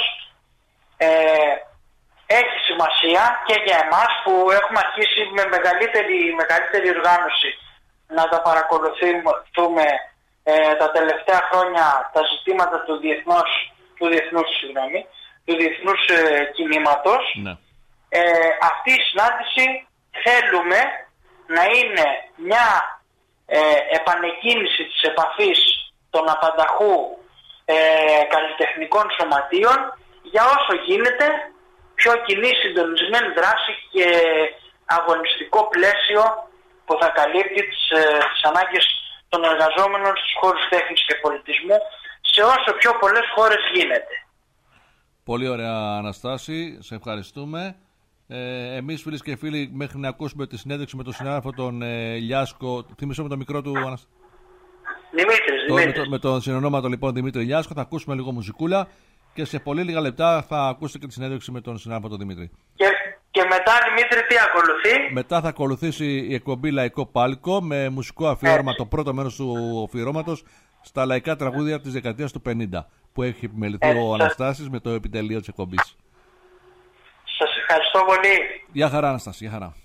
έχει σημασία και για εμάς που έχουμε αρχίσει με μεγαλύτερη οργάνωση να τα παρακολουθούμε τα τελευταία χρόνια τα ζητήματα του διεθνούς κινήματος. Ναι. Αυτή η συνάντηση θέλουμε να είναι μια επανεκκίνηση της επαφής των απανταχού καλλιτεχνικών σωματείων για όσο γίνεται πιο κοινή συντονισμένη δράση και αγωνιστικό πλαίσιο που θα καλύπτει τις ανάγκες των εργαζόμενων στους χώρους τέχνης και πολιτισμού σε όσο πιο πολλές χώρες γίνεται. Πολύ ωραία, Αναστάση, σε ευχαριστούμε. Εμείς, φίλες και φίλοι, μέχρι να ακούσουμε τη συνέντευξη με τον συνάδελφο τον Λιάσκο, θύμισε με το μικρό του Αναστάση. Δημήτρης. Με τον συνονόματο λοιπόν Δημήτρη Λιάσκο, θα ακούσουμε λίγο μουσικούλα και σε πολύ λίγα λεπτά θα ακούσετε και τη συνέντευξη με τον συνάδελφο τον Δημήτρη. Και μετά, Δημήτρη, τι ακολουθεί? Μετά θα ακολουθήσει η εκπομπή Λαϊκό Πάλκο με μουσικό αφιέρωμα, το πρώτο μέρος του αφιερώματος στα λαϊκά τραγούδια της δεκαετίας του 50 που έχει επιμεληθεί ο Αναστάσης με το επιτελείο της εκπομπής. Σας ευχαριστώ πολύ. Γεια χαρά, Αναστάση, γεια χαρά.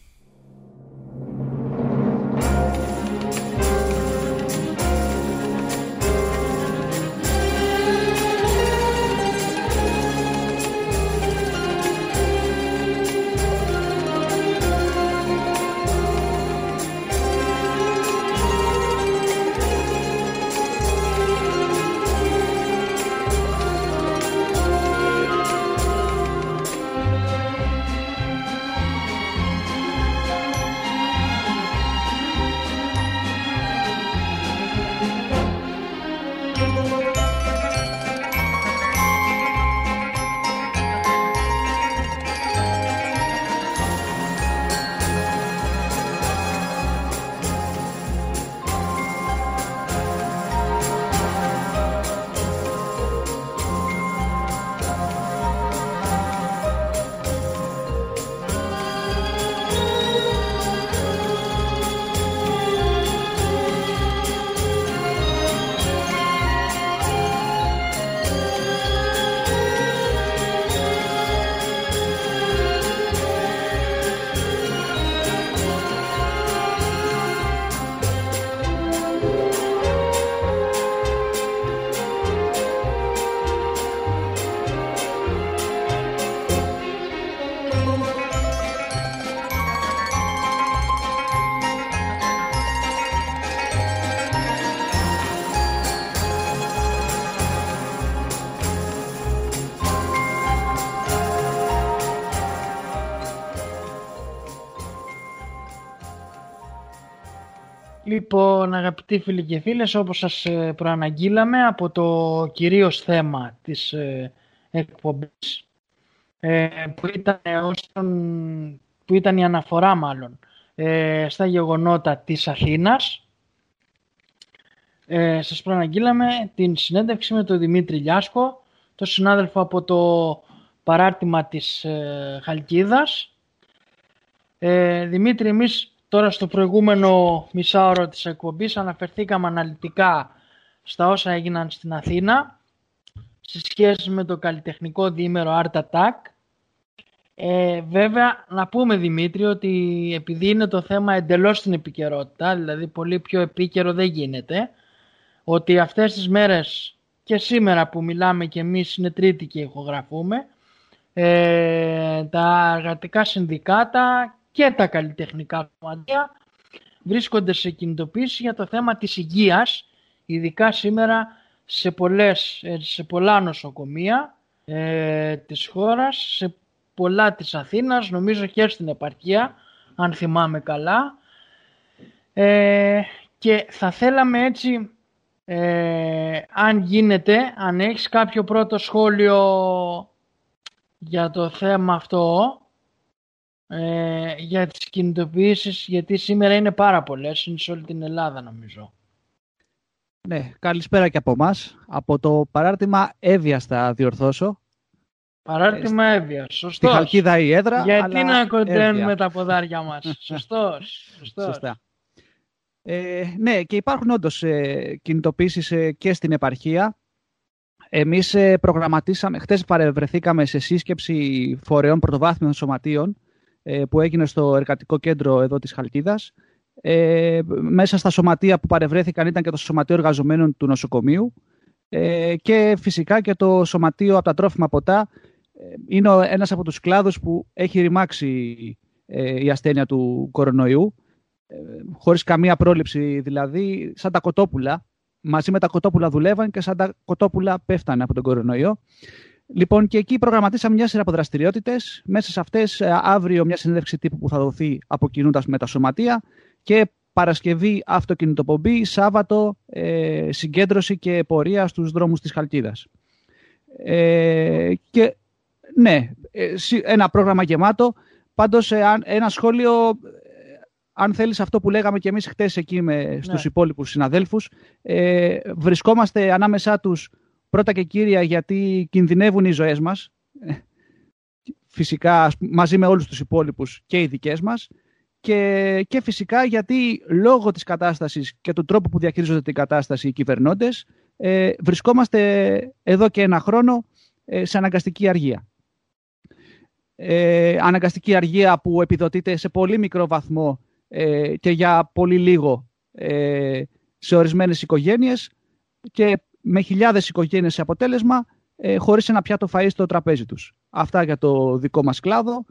Λοιπόν, αγαπητοί φίλοι και φίλες, όπως σας προαναγγείλαμε από το κυρίως θέμα της εκπομπής, που ήταν η αναφορά μάλλον στα γεγονότα της Αθήνας, σας προαναγγείλαμε την συνέντευξη με τον Δημήτρη Λιάσκο, τον συνάδελφο από το παράρτημα της Χαλκίδας. Δημήτρη, εμείς τώρα στο προηγούμενο μισάωρο της εκπομπής αναφερθήκαμε αναλυτικά στα όσα έγιναν στην Αθήνα σε σχέση με το καλλιτεχνικό διήμερο Art Attack Βέβαια, να πούμε, Δημήτρη, ότι επειδή είναι το θέμα εντελώς στην επικαιρότητα, δηλαδή πολύ πιο επίκαιρο δεν γίνεται, ότι αυτές τις μέρες και σήμερα που μιλάμε και εμείς είναι Τρίτη και ηχογραφούμε, τα εργατικά συνδικάτα και τα καλλιτεχνικά σωματεία βρίσκονται σε κινητοποίηση για το θέμα της υγείας, ειδικά σήμερα σε πολλά νοσοκομεία της χώρας, σε πολλά της Αθήνας, νομίζω και στην επαρχία, αν θυμάμαι καλά. Και θα θέλαμε έτσι, αν γίνεται, αν έχεις κάποιο πρώτο σχόλιο για το θέμα αυτό, για τις κινητοποιήσεις, γιατί σήμερα είναι πάρα πολλές, είναι σε όλη την Ελλάδα νομίζω. Ναι, καλησπέρα και από εμάς. Από το παράρτημα Εύβοιας θα διορθώσω. Παράρτημα Εύβοιας, σωστός. Στη Χαλκίδα η έδρα, γιατί αλλά να κοντένουμε Εύβοια. τα ποδάρια μας. Σωστός. Σωστά. Ναι, και υπάρχουν όντως κινητοποίησεις και στην επαρχία. Εμείς προγραμματίσαμε, χτες παρευρεθήκαμε σε σύσκεψη φορεών πρωτοβάθμιων σωματείων που έγινε στο εργατικό κέντρο εδώ της Χαλκίδας. Μέσα στα σωματεία που παρευρέθηκαν ήταν και το Σωματείο Εργαζομένων του Νοσοκομείου και φυσικά και το Σωματείο από τα Τρόφιμα Ποτά. Είναι ένας από τους κλάδους που έχει ρημάξει η ασθένεια του κορονοϊού, χωρίς καμία πρόληψη δηλαδή, σαν τα κοτόπουλα. Μαζί με τα κοτόπουλα δουλεύαν και σαν τα κοτόπουλα πέφτανε από τον κορονοϊό. Λοιπόν, και εκεί προγραμματίσαμε μια σειρά από δραστηριότητες. Μέσα σε αυτές, αύριο μια συνέντευξη τύπου που θα δοθεί από κοινούντας με τα σωματεία και Παρασκευή αυτοκινητοπομπή, Σάββατο συγκέντρωση και πορεία στους δρόμους της Χαλκίδας. Και ναι, ένα πρόγραμμα γεμάτο. Πάντως, ένα σχόλιο, αν θέλεις, αυτό που λέγαμε και εμείς χτες εκεί στους υπόλοιπους συναδέλφους, βρισκόμαστε ανάμεσά τους πρώτα και κύρια γιατί κινδυνεύουν οι ζωές μας, φυσικά μαζί με όλους τους υπόλοιπους και οι δικές μας, και φυσικά γιατί λόγω της κατάστασης και του τρόπου που διαχειρίζονται την κατάσταση οι κυβερνώντες, βρισκόμαστε εδώ και ένα χρόνο σε αναγκαστική αργία. Αναγκαστική αργία που επιδοτείται σε πολύ μικρό βαθμό και για πολύ λίγο σε ορισμένες οικογένειες και με χιλιάδες οικογένειες σε αποτέλεσμα, χωρίς ένα πιάτο φαΐ στο τραπέζι τους. Αυτά για το δικό μας κλάδο.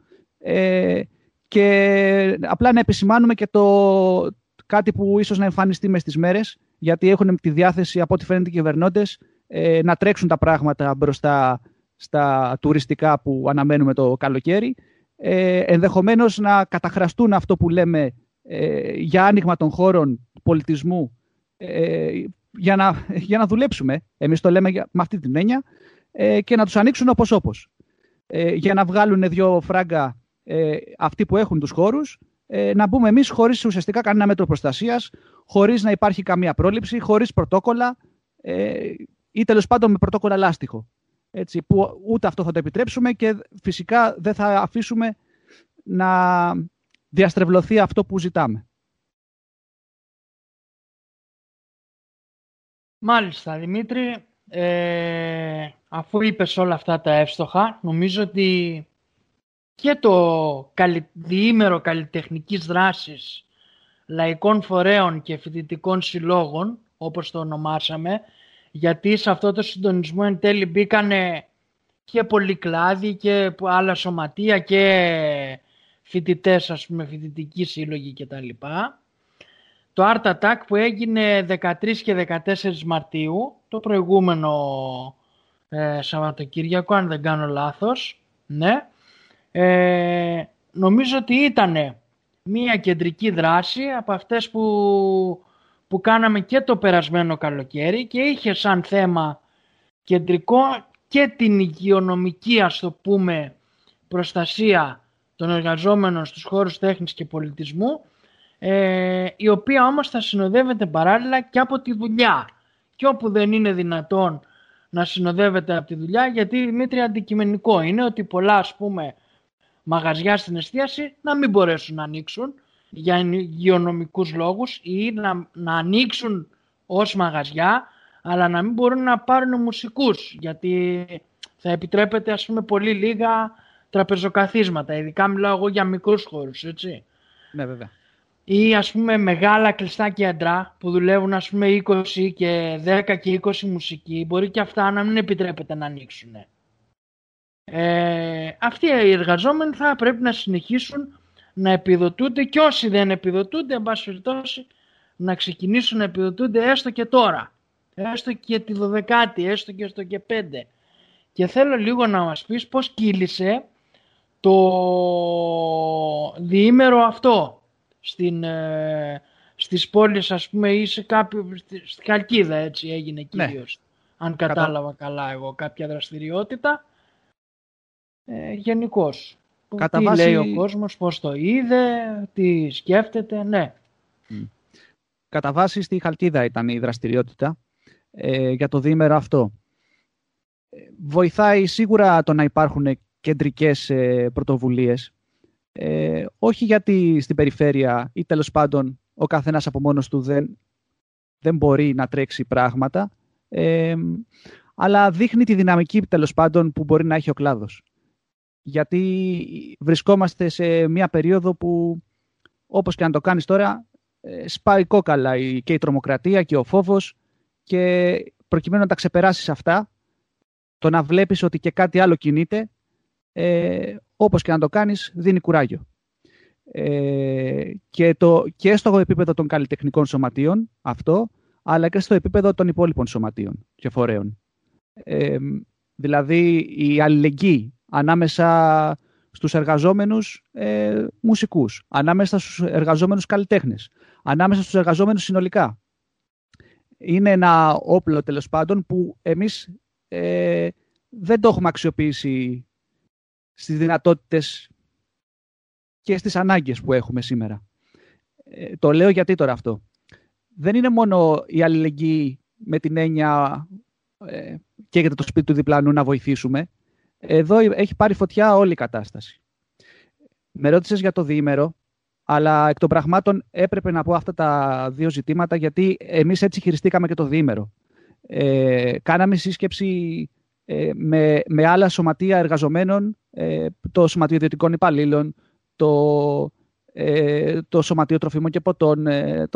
Και απλά να επισημάνουμε και κάτι που ίσως να εμφανιστεί μες τις μέρες, γιατί έχουν τη διάθεση, από ό,τι φαίνεται οι κυβερνώντες, να τρέξουν τα πράγματα μπροστά στα τουριστικά που αναμένουμε το καλοκαίρι. Ενδεχομένως να καταχραστούν αυτό που λέμε για άνοιγμα των χώρων πολιτισμού, για να δουλέψουμε, εμείς το λέμε με αυτή την έννοια, και να τους ανοίξουν όπως. Για να βγάλουν 2 φράγκα αυτοί που έχουν τους χώρους, να μπούμε εμείς χωρίς ουσιαστικά κανένα μέτρο προστασίας, χωρίς να υπάρχει καμία πρόληψη, χωρίς πρωτόκολλα ή τέλος πάντων με πρωτόκολλα λάστιχο. Έτσι, που ούτε αυτό θα το επιτρέψουμε και φυσικά δεν θα αφήσουμε να διαστρεβλωθεί αυτό που ζητάμε. Μάλιστα, Δημήτρη, αφού είπες όλα αυτά τα εύστοχα, νομίζω ότι και το διήμερο καλλιτεχνικής δράσης λαϊκών φορέων και φοιτητικών συλλόγων, όπως το ονομάσαμε, γιατί σε αυτό το συντονισμό εν τέλει μπήκανε και πολλοί κλάδοι και άλλα σωματεία και φοιτητές, ας πούμε, φοιτητικοί σύλλογοι κτλ. Το Art Attack που έγινε 13 και 14 Μαρτίου, το προηγούμενο Σαββατοκύριακο, αν δεν κάνω λάθος, ναι, νομίζω ότι ήταν μία κεντρική δράση από αυτές που κάναμε και το περασμένο καλοκαίρι και είχε σαν θέμα κεντρικό και την υγειονομική, ας το πούμε, προστασία των εργαζόμενων στους χώρους τέχνης και πολιτισμού, η οποία όμως θα συνοδεύεται παράλληλα και από τη δουλειά, και όπου δεν είναι δυνατόν να συνοδεύεται από τη δουλειά, γιατί, Δημήτρη, αντικειμενικό είναι ότι πολλά, ας πούμε, μαγαζιά στην εστίαση να μην μπορέσουν να ανοίξουν για υγειονομικούς λόγους ή να ανοίξουν ως μαγαζιά, αλλά να μην μπορούν να πάρουν μουσικούς, γιατί θα επιτρέπεται, ας πούμε, πολύ λίγα τραπεζοκαθίσματα. Ειδικά μιλάω εγώ για μικρούς χώρους, έτσι. Ναι, βέβαια. Ή ας πούμε μεγάλα κλειστά κέντρα που δουλεύουν ας πούμε 20 και 10 και 20 μουσικοί, μπορεί και αυτά να μην επιτρέπεται να ανοίξουν. Αυτοί οι εργαζόμενοι θα πρέπει να συνεχίσουν να επιδοτούνται και όσοι δεν επιδοτούνται, εν πάση περιπτώσει, να ξεκινήσουν να επιδοτούνται έστω και τώρα. Έστω και τη 12η, έστω και στο και 5. Και θέλω λίγο να μας πεις πώς κύλησε το διήμερο αυτό στις πόλεις, ας πούμε, ή σε στη Χαλκίδα, έτσι έγινε κυρίως. Ναι. Αν κατάλαβα καλά εγώ κάποια δραστηριότητα. Γενικώς. Τι λέει ο κόσμος, πώς το είδε, τι σκέφτεται, ναι. Κατά βάση στη Χαλκίδα ήταν η δραστηριότητα για το διήμερο αυτό. Βοηθάει σίγουρα το να υπάρχουν κεντρικές πρωτοβουλίες. Όχι γιατί στην περιφέρεια ή τέλος πάντων ο καθένας από μόνος του δεν μπορεί να τρέξει πράγματα, αλλά δείχνει τη δυναμική τέλος πάντων που μπορεί να έχει ο κλάδος. Γιατί βρισκόμαστε σε μια περίοδο που, όπως και αν το κάνεις τώρα, σπάει κόκαλα και η τρομοκρατία και ο φόβος, και προκειμένου να τα ξεπεράσεις αυτά, το να βλέπεις ότι και κάτι άλλο κινείται, όπως και αν το κάνεις, δίνει κουράγιο. Και στο επίπεδο των καλλιτεχνικών σωματείων αυτό, αλλά και στο επίπεδο των υπόλοιπων σωματείων και φορέων. Δηλαδή η αλληλεγγύη ανάμεσα στους εργαζόμενους μουσικούς, ανάμεσα στους εργαζόμενους καλλιτέχνες, ανάμεσα στους εργαζόμενους συνολικά. Είναι ένα όπλο τέλος πάντων που εμείς δεν το έχουμε αξιοποιήσει στις δυνατότητες και στις ανάγκες που έχουμε σήμερα. Το λέω γιατί τώρα αυτό. Δεν είναι μόνο η αλληλεγγύη με την έννοια καίγεται το σπίτι του διπλανού να βοηθήσουμε. Εδώ έχει πάρει φωτιά όλη η κατάσταση. Με ρώτησες για το διήμερο, αλλά εκ των πραγμάτων έπρεπε να πω αυτά τα δύο ζητήματα, γιατί εμείς έτσι χειριστήκαμε και το διήμερο. Κάναμε σύσκεψη με άλλα σωματεία εργαζομένων, το Σωματείο Ιδιωτικών Υπαλλήλων, το Σωματείο Τροφίμων και Ποτών,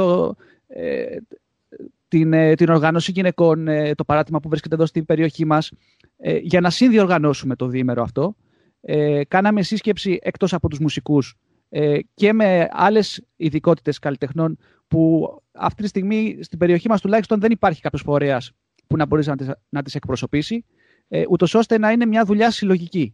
την Οργάνωση Γυναικών, το παράρτημα που βρίσκεται εδώ στην περιοχή μας, για να συνδιοργανώσουμε το διήμερο αυτό. Κάναμε σύσκεψη εκτός από τους μουσικούς και με άλλες ειδικότητες καλλιτεχνών, που αυτή τη στιγμή στην περιοχή μας τουλάχιστον δεν υπάρχει κάποιος φορέας που να μπορεί να τις εκπροσωπήσει, ούτως ώστε να είναι μια δουλειά συλλογική.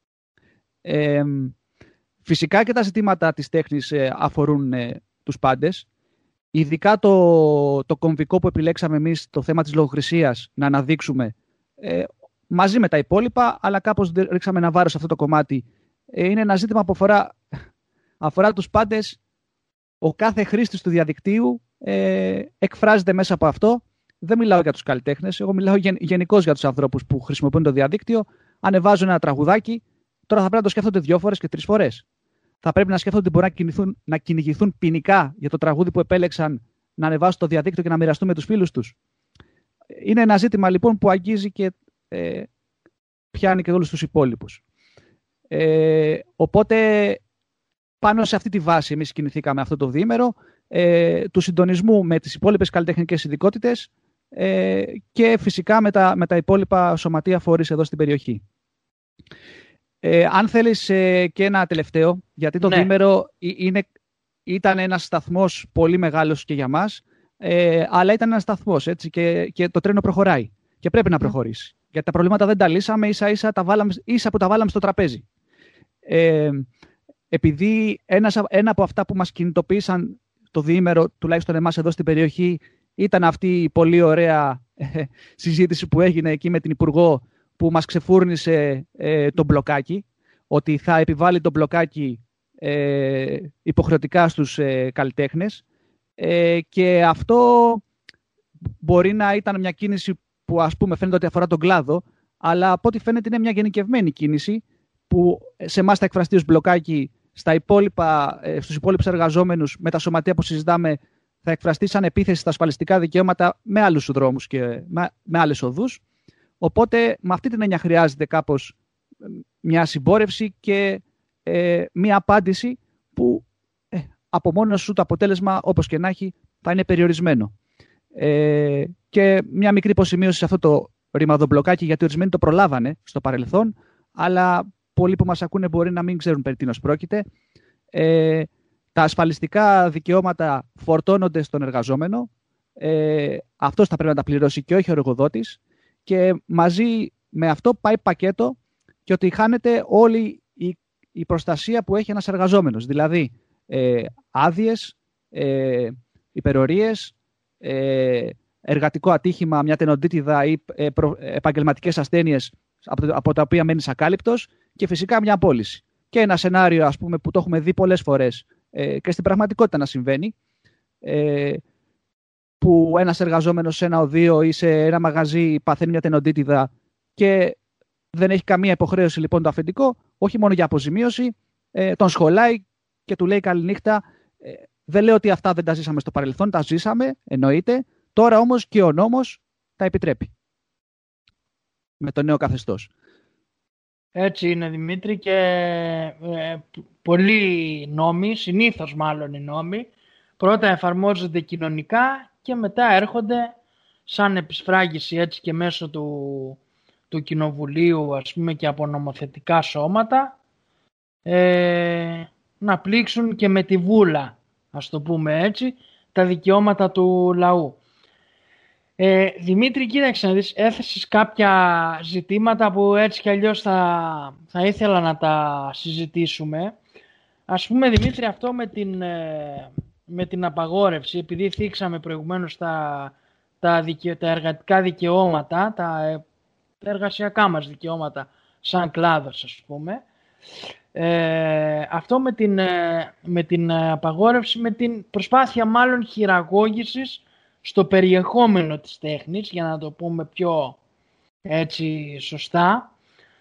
Φυσικά και τα ζητήματα της τέχνης αφορούν τους πάντες. Ειδικά το κομβικό που επιλέξαμε εμείς, το θέμα της λογοκρισίας, να αναδείξουμε μαζί με τα υπόλοιπα, αλλά κάπως ρίξαμε ένα βάρος σε αυτό το κομμάτι. Είναι ένα ζήτημα που αφορά τους πάντες. Ο κάθε χρήστης του διαδικτύου εκφράζεται μέσα από αυτό. Δεν μιλάω για τους καλλιτέχνες, εγώ μιλάω γενικώς για τους ανθρώπους που χρησιμοποιούν το διαδίκτυο. Ανεβάζουν ένα τραγουδάκι, τώρα θα πρέπει να το σκέφτονται 2 φορές και 3 φορές. Θα πρέπει να σκέφτονται ότι μπορεί να κυνηγηθούν ποινικά για το τραγούδι που επέλεξαν να ανεβάσουν στο διαδίκτυο και να μοιραστούν με τους φίλους τους. Είναι ένα ζήτημα λοιπόν που αγγίζει και πιάνει και όλους τους υπόλοιπους. Οπότε πάνω σε αυτή τη βάση εμείς κινηθήκαμε αυτό το διήμερο, του συντονισμού με τις υπόλοιπες καλλιτεχνικές ειδικότητες και φυσικά με τα υπόλοιπα σωματεία φορείς εδώ στην περιοχή. Αν θέλεις και ένα τελευταίο, γιατί το διήμερο ήταν ένας σταθμός πολύ μεγάλος και για μας, αλλά ήταν ένας σταθμός, έτσι, και το τρένο προχωράει και πρέπει να προχωρήσει. Γιατί τα προβλήματα δεν τα λύσαμε, ίσα που τα βάλαμε στο τραπέζι. Επειδή ένα από αυτά που μας κινητοποίησαν το διήμερο, τουλάχιστον εμάς εδώ στην περιοχή, ήταν αυτή η πολύ ωραία συζήτηση που έγινε εκεί με την Υπουργό, που μας ξεφούρνησε το μπλοκάκι, ότι θα επιβάλλει το μπλοκάκι υποχρεωτικά στους καλλιτέχνες, και αυτό μπορεί να ήταν μια κίνηση που ας πούμε φαίνεται ότι αφορά τον κλάδο, αλλά από ό,τι φαίνεται είναι μια γενικευμένη κίνηση που σε εμάς θα εκφραστεί ως μπλοκάκι, στους υπόλοιπους εργαζόμενους με τα σωματεία που συζητάμε θα εκφραστεί σαν επίθεση στα ασφαλιστικά δικαιώματα με άλλους δρόμους και με άλλες οδούς. Οπότε με αυτή την έννοια χρειάζεται κάπως μια συμπόρευση και μια απάντηση που από μόνο σου το αποτέλεσμα, όπως και να έχει, θα είναι περιορισμένο. Και μια μικρή υποσημείωση σε αυτό το ρημαδομπλοκάκι, γιατί ορισμένοι το προλάβανε στο παρελθόν, αλλά πολλοί που μας ακούνε μπορεί να μην ξέρουν περί τίνος πρόκειται. Τα ασφαλιστικά δικαιώματα φορτώνονται στον εργαζόμενο. Αυτός θα πρέπει να τα πληρώσει και όχι ο εργοδότης. Και μαζί με αυτό πάει πακέτο και ότι χάνεται όλη η προστασία που έχει ένας εργαζόμενος. Δηλαδή άδειες, υπερορίες, εργατικό ατύχημα, μια τενοντίτιδα ή επαγγελματικές ασθένειες από τα οποία μένεις ακάλυπτος και φυσικά μια απόλυση. Και ένα σενάριο, ας πούμε, που το έχουμε δει πολλές φορές και στην πραγματικότητα να συμβαίνει, που ένας εργαζόμενος σε ένα οδείο ή σε ένα μαγαζί παθαίνει μια τενοντίτιδα και δεν έχει καμία υποχρέωση λοιπόν το αφεντικό, όχι μόνο για αποζημίωση, τον σχολάει και του λέει καληνύχτα. Δεν λέω ότι αυτά δεν τα ζήσαμε στο παρελθόν, τα ζήσαμε, εννοείται. Τώρα όμως και ο νόμος τα επιτρέπει με το νέο καθεστώς. Έτσι είναι, Δημήτρη, και πολλοί νόμοι, συνήθως μάλλον οι νόμοι, πρώτα εφαρμόζονται κοινωνικά και μετά έρχονται σαν επισφράγιση έτσι και μέσω του Κοινοβουλίου, ας πούμε, και από νομοθετικά σώματα, να πλήξουν και με τη βούλα, ας το πούμε έτσι, τα δικαιώματα του λαού. Δημήτρη, κοίταξε να δεις, έθεσες κάποια ζητήματα που έτσι κι αλλιώς θα ήθελα να τα συζητήσουμε. Ας πούμε, Δημήτρη, αυτό με την απαγόρευση, επειδή θίξαμε προηγουμένως τα εργατικά δικαιώματα, τα εργασιακά μας δικαιώματα σαν κλάδος, ας πούμε, αυτό με την απαγόρευση, με την προσπάθεια μάλλον χειραγώγησης στο περιεχόμενο της τέχνης, για να το πούμε πιο έτσι σωστά,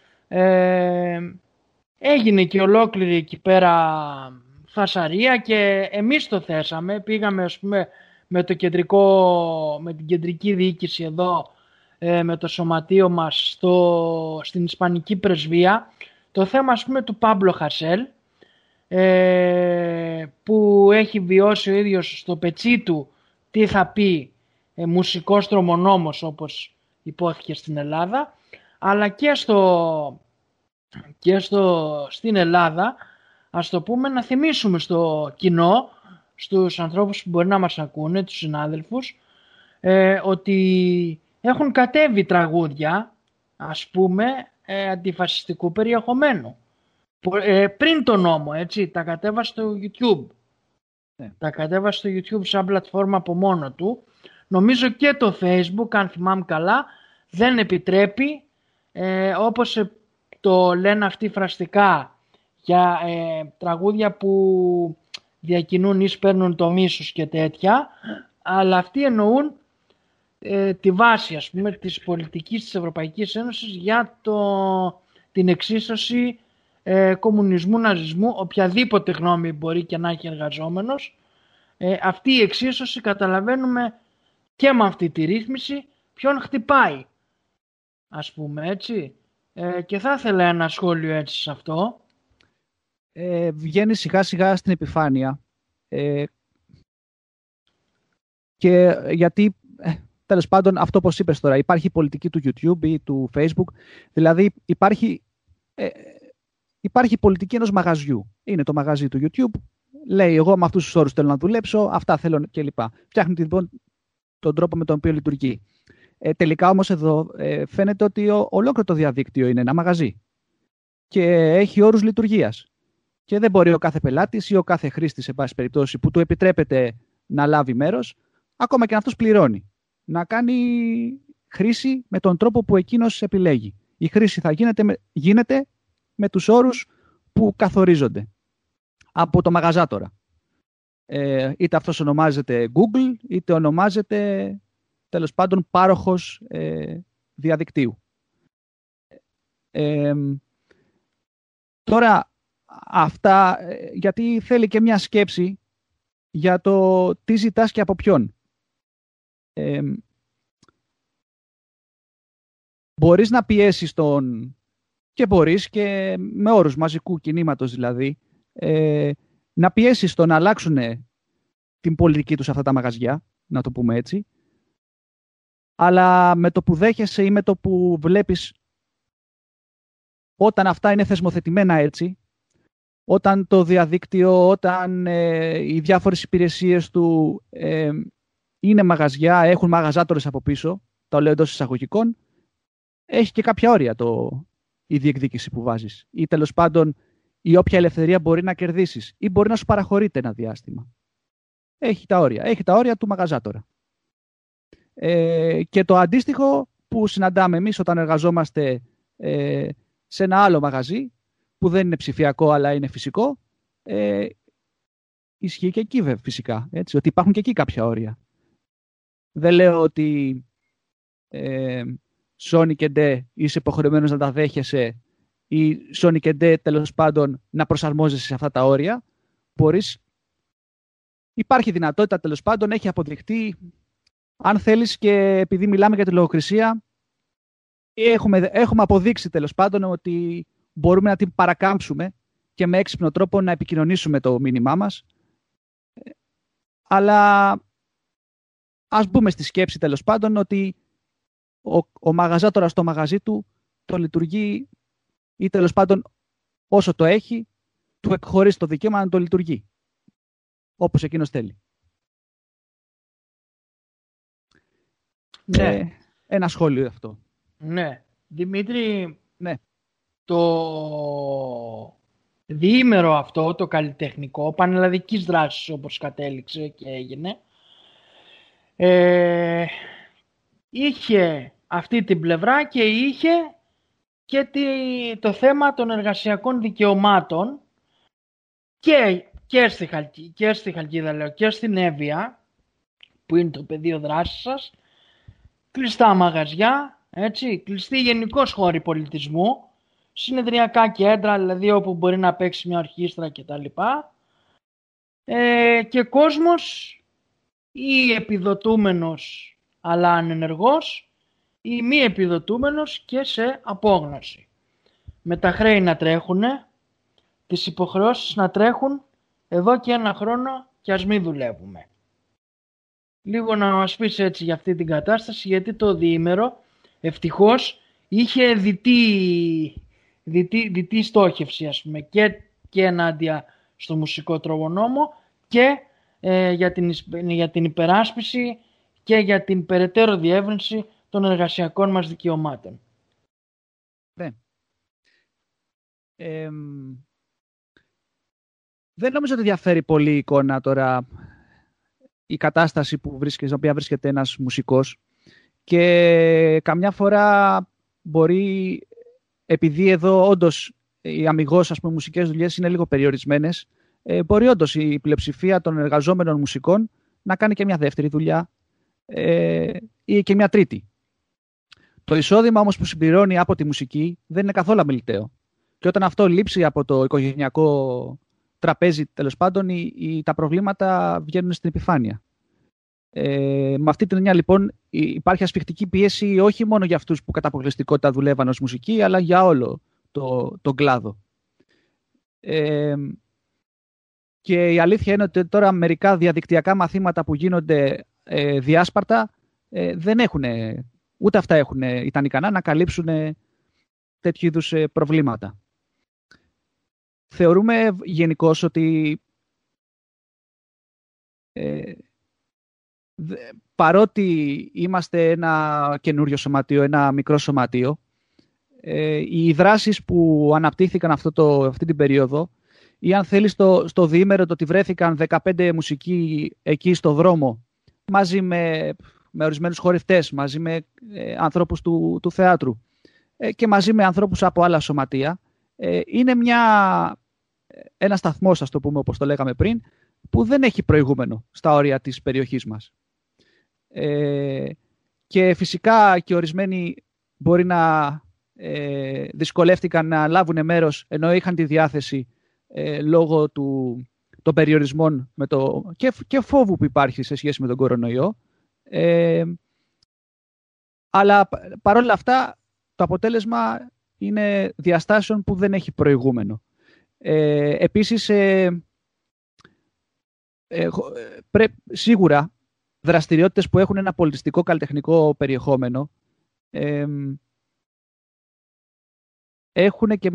έγινε και ολόκληρη εκεί πέρα φασαρία και εμείς το θέσαμε. Πήγαμε, ας πούμε, με την κεντρική διοίκηση εδώ, με το σωματείο μας στην Ισπανική Πρεσβεία, το θέμα, ας πούμε, του Πάμπλο Χασέλ, που έχει βιώσει ο ίδιος στο πετσί του τι θα πει μουσικός τρομονόμος, όπως υπόθηκε στην Ελλάδα, αλλά και στην Ελλάδα, ας το πούμε, να θυμίσουμε στο κοινό, στους ανθρώπους που μπορεί να μας ακούνε, τους συνάδελφους, ότι έχουν κατέβει τραγούδια, ας πούμε, αντιφασιστικού περιεχομένου. Πριν το νόμο, έτσι, τα κατέβα στο YouTube. Τα κατέβα στο YouTube σαν πλατφόρμα από μόνο του. Νομίζω και το Facebook, αν θυμάμαι καλά, δεν επιτρέπει, όπως το λένε αυτοί φραστικά, για τραγούδια που διακινούν ή σπέρνουν το μίσος και τέτοια, αλλά αυτοί εννοούν τη βάση, ας πούμε, της πολιτικής της Ευρωπαϊκής Ένωσης για την εξίσωση κομμουνισμού, ναζισμού, οποιαδήποτε γνώμη μπορεί και να έχει εργαζόμενος. Αυτή η εξίσωση, καταλαβαίνουμε και με αυτή τη ρύθμιση ποιον χτυπάει, ας πούμε, έτσι. Και θα ήθελα ένα σχόλιο έτσι σε αυτό. Βγαίνει σιγά σιγά στην επιφάνεια και γιατί τέλος πάντων αυτό, όπως είπες τώρα, υπάρχει η πολιτική του YouTube ή του Facebook, δηλαδή υπάρχει πολιτική ενός μαγαζιού. Είναι το μαγαζί του YouTube, λέει εγώ με αυτούς τους όρους θέλω να δουλέψω, αυτά θέλω κλπ. Φτιάχνει λοιπόν τον τρόπο με τον οποίο λειτουργεί. Τελικά όμως εδώ φαίνεται ότι ολόκληρο το διαδίκτυο είναι ένα μαγαζί και έχει όρους λειτουργίας. Και δεν μπορεί ο κάθε πελάτης ή ο κάθε χρήστης, σε πάση περιπτώσει, που του επιτρέπεται να λάβει μέρος, ακόμα και αν αυτός πληρώνει, να κάνει χρήση με τον τρόπο που εκείνος επιλέγει. Η χρήση θα γίνεται με τους όρους που καθορίζονται από το μαγαζάτορα. Είτε αυτός ονομάζεται Google, είτε ονομάζεται τέλος πάντων πάροχος διαδικτύου. Τώρα αυτά, γιατί θέλει και μια σκέψη για το τι ζητάς και από ποιον. Μπορείς να πιέσεις και μπορείς και με όρους μαζικού κινήματος δηλαδή να πιέσεις το να αλλάξουν την πολιτική τους αυτά τα μαγαζιά, να το πούμε έτσι, αλλά με το που δέχεσαι ή με το που βλέπεις όταν αυτά είναι θεσμοθετημένα έτσι, όταν το διαδίκτυο, όταν οι διάφορες υπηρεσίες του είναι μαγαζιά, έχουν μαγαζάτορες από πίσω, το λέω εντός εισαγωγικών, έχει και κάποια όρια η διεκδίκηση που βάζεις. Ή τέλος πάντων η όποια ελευθερία μπορεί να κερδίσεις ή μπορεί να σου παραχωρείται ένα διάστημα. Έχει τα όρια. Έχει τα όρια του μαγαζάτορα. Και το αντίστοιχο που συναντάμε εμείς όταν εργαζόμαστε σε ένα άλλο μαγαζί, που δεν είναι ψηφιακό αλλά είναι φυσικό, ισχύει και εκεί φυσικά. Έτσι, ότι υπάρχουν και εκεί κάποια όρια. Δεν λέω ότι Sony και Ντε είσαι υποχρεωμένος να τα δέχεσαι ή Sony και Ντε τέλος πάντων να προσαρμόζεσαι σε αυτά τα όρια. Υπάρχει δυνατότητα τέλος πάντων, έχει αποδειχτεί, αν θέλεις, και επειδή μιλάμε για τη λογοκρισία, έχουμε αποδείξει τέλος πάντων ότι μπορούμε να την παρακάμψουμε και με έξυπνο τρόπο να επικοινωνήσουμε το μήνυμά μας. Αλλά ας μπούμε στη σκέψη τέλος πάντων ότι ο μαγαζάτορας στο μαγαζί του το λειτουργεί ή τέλος πάντων όσο το έχει του εκχωρήσει το δικαίωμα να το λειτουργεί όπως εκείνος θέλει. Ναι. Ένα σχόλιο αυτό. Ναι. Δημήτρη, ναι. Το διήμερο αυτό, το καλλιτεχνικό, πανελλαδικής δράσης όπως κατέληξε και έγινε, είχε αυτή την πλευρά και είχε και το θέμα των εργασιακών δικαιωμάτων και στη Χαλκίδα, λέω, και στην Εύβοια, που είναι το πεδίο δράσης σας, κλειστά μαγαζιά, έτσι, κλειστοί γενικώς χώροι πολιτισμού, συνεδριακά κέντρα, δηλαδή όπου μπορεί να παίξει μια ορχήστρα κτλ. Και κόσμος ή επιδοτούμενος αλλά ανενεργός ή μη επιδοτούμενος και σε απόγνωση. Με τα χρέη να τρέχουν, τις υποχρεώσεις να τρέχουν εδώ και ένα χρόνο και ας μην δουλεύουμε. Λίγο να μας πεις έτσι για αυτή την κατάσταση, γιατί το διήμερο ευτυχώς είχε διτή στόχευση, ας πούμε, και ενάντια στο μουσικό τρογονόμο και για την υπεράσπιση και για την περαιτέρω διεύρυνση των εργασιακών μας δικαιωμάτων. Ναι. Δεν νομίζω ότι διαφέρει πολύ η εικόνα τώρα η κατάσταση στην οποία βρίσκεται ένας μουσικός, και καμιά φορά μπορεί, επειδή εδώ όντως οι αμιγώς, ας πούμε, μουσικές δουλειές είναι λίγο περιορισμένες, μπορεί όντως η πλειοψηφία των εργαζόμενων μουσικών να κάνει και μια δεύτερη δουλειά ή και μια τρίτη. Το εισόδημα όμως που συμπληρώνει από τη μουσική δεν είναι καθόλου αμεληταίο. Και όταν αυτό λείψει από το οικογενειακό τραπέζι, τέλος πάντων, τα προβλήματα βγαίνουν στην επιφάνεια. Με αυτή την έννοια, λοιπόν, υπάρχει ασφιχτική πίεση όχι μόνο για αυτούς που κατά αποκλειστικότητα δουλεύαν ως μουσική, αλλά για όλο τον κλάδο. Και η αλήθεια είναι ότι τώρα μερικά διαδικτυακά μαθήματα που γίνονται διάσπαρτα δεν έχουν, ούτε αυτά ήταν ικανά να καλύψουν τέτοιου είδους προβλήματα. Θεωρούμε γενικώς ότι παρότι είμαστε ένα καινούριο σωματείο, ένα μικρό σωματείο, οι δράσεις που αναπτύχθηκαν αυτή την περίοδο, ή αν θέλεις στο διήμερο, το ότι βρέθηκαν 15 μουσικοί εκεί στο δρόμο, μαζί με ορισμένους χορευτές, μαζί με ανθρώπους του θεάτρου και μαζί με ανθρώπους από άλλα σωματεία, είναι ένα σταθμός, ας το πούμε, όπως το λέγαμε πριν, που δεν έχει προηγούμενο στα όρια της περιοχής μας. Και φυσικά και ορισμένοι μπορεί να δυσκολεύτηκαν να λάβουν μέρος, ενώ είχαν τη διάθεση λόγω των περιορισμών και φόβου που υπάρχει σε σχέση με τον κορονοϊό. Αλλά παρόλα αυτά το αποτέλεσμα είναι διαστάσεων που δεν έχει προηγούμενο. Επίσης, σίγουρα δραστηριότητες που έχουν ένα πολιτιστικό καλλιτεχνικό περιεχόμενο έχουν και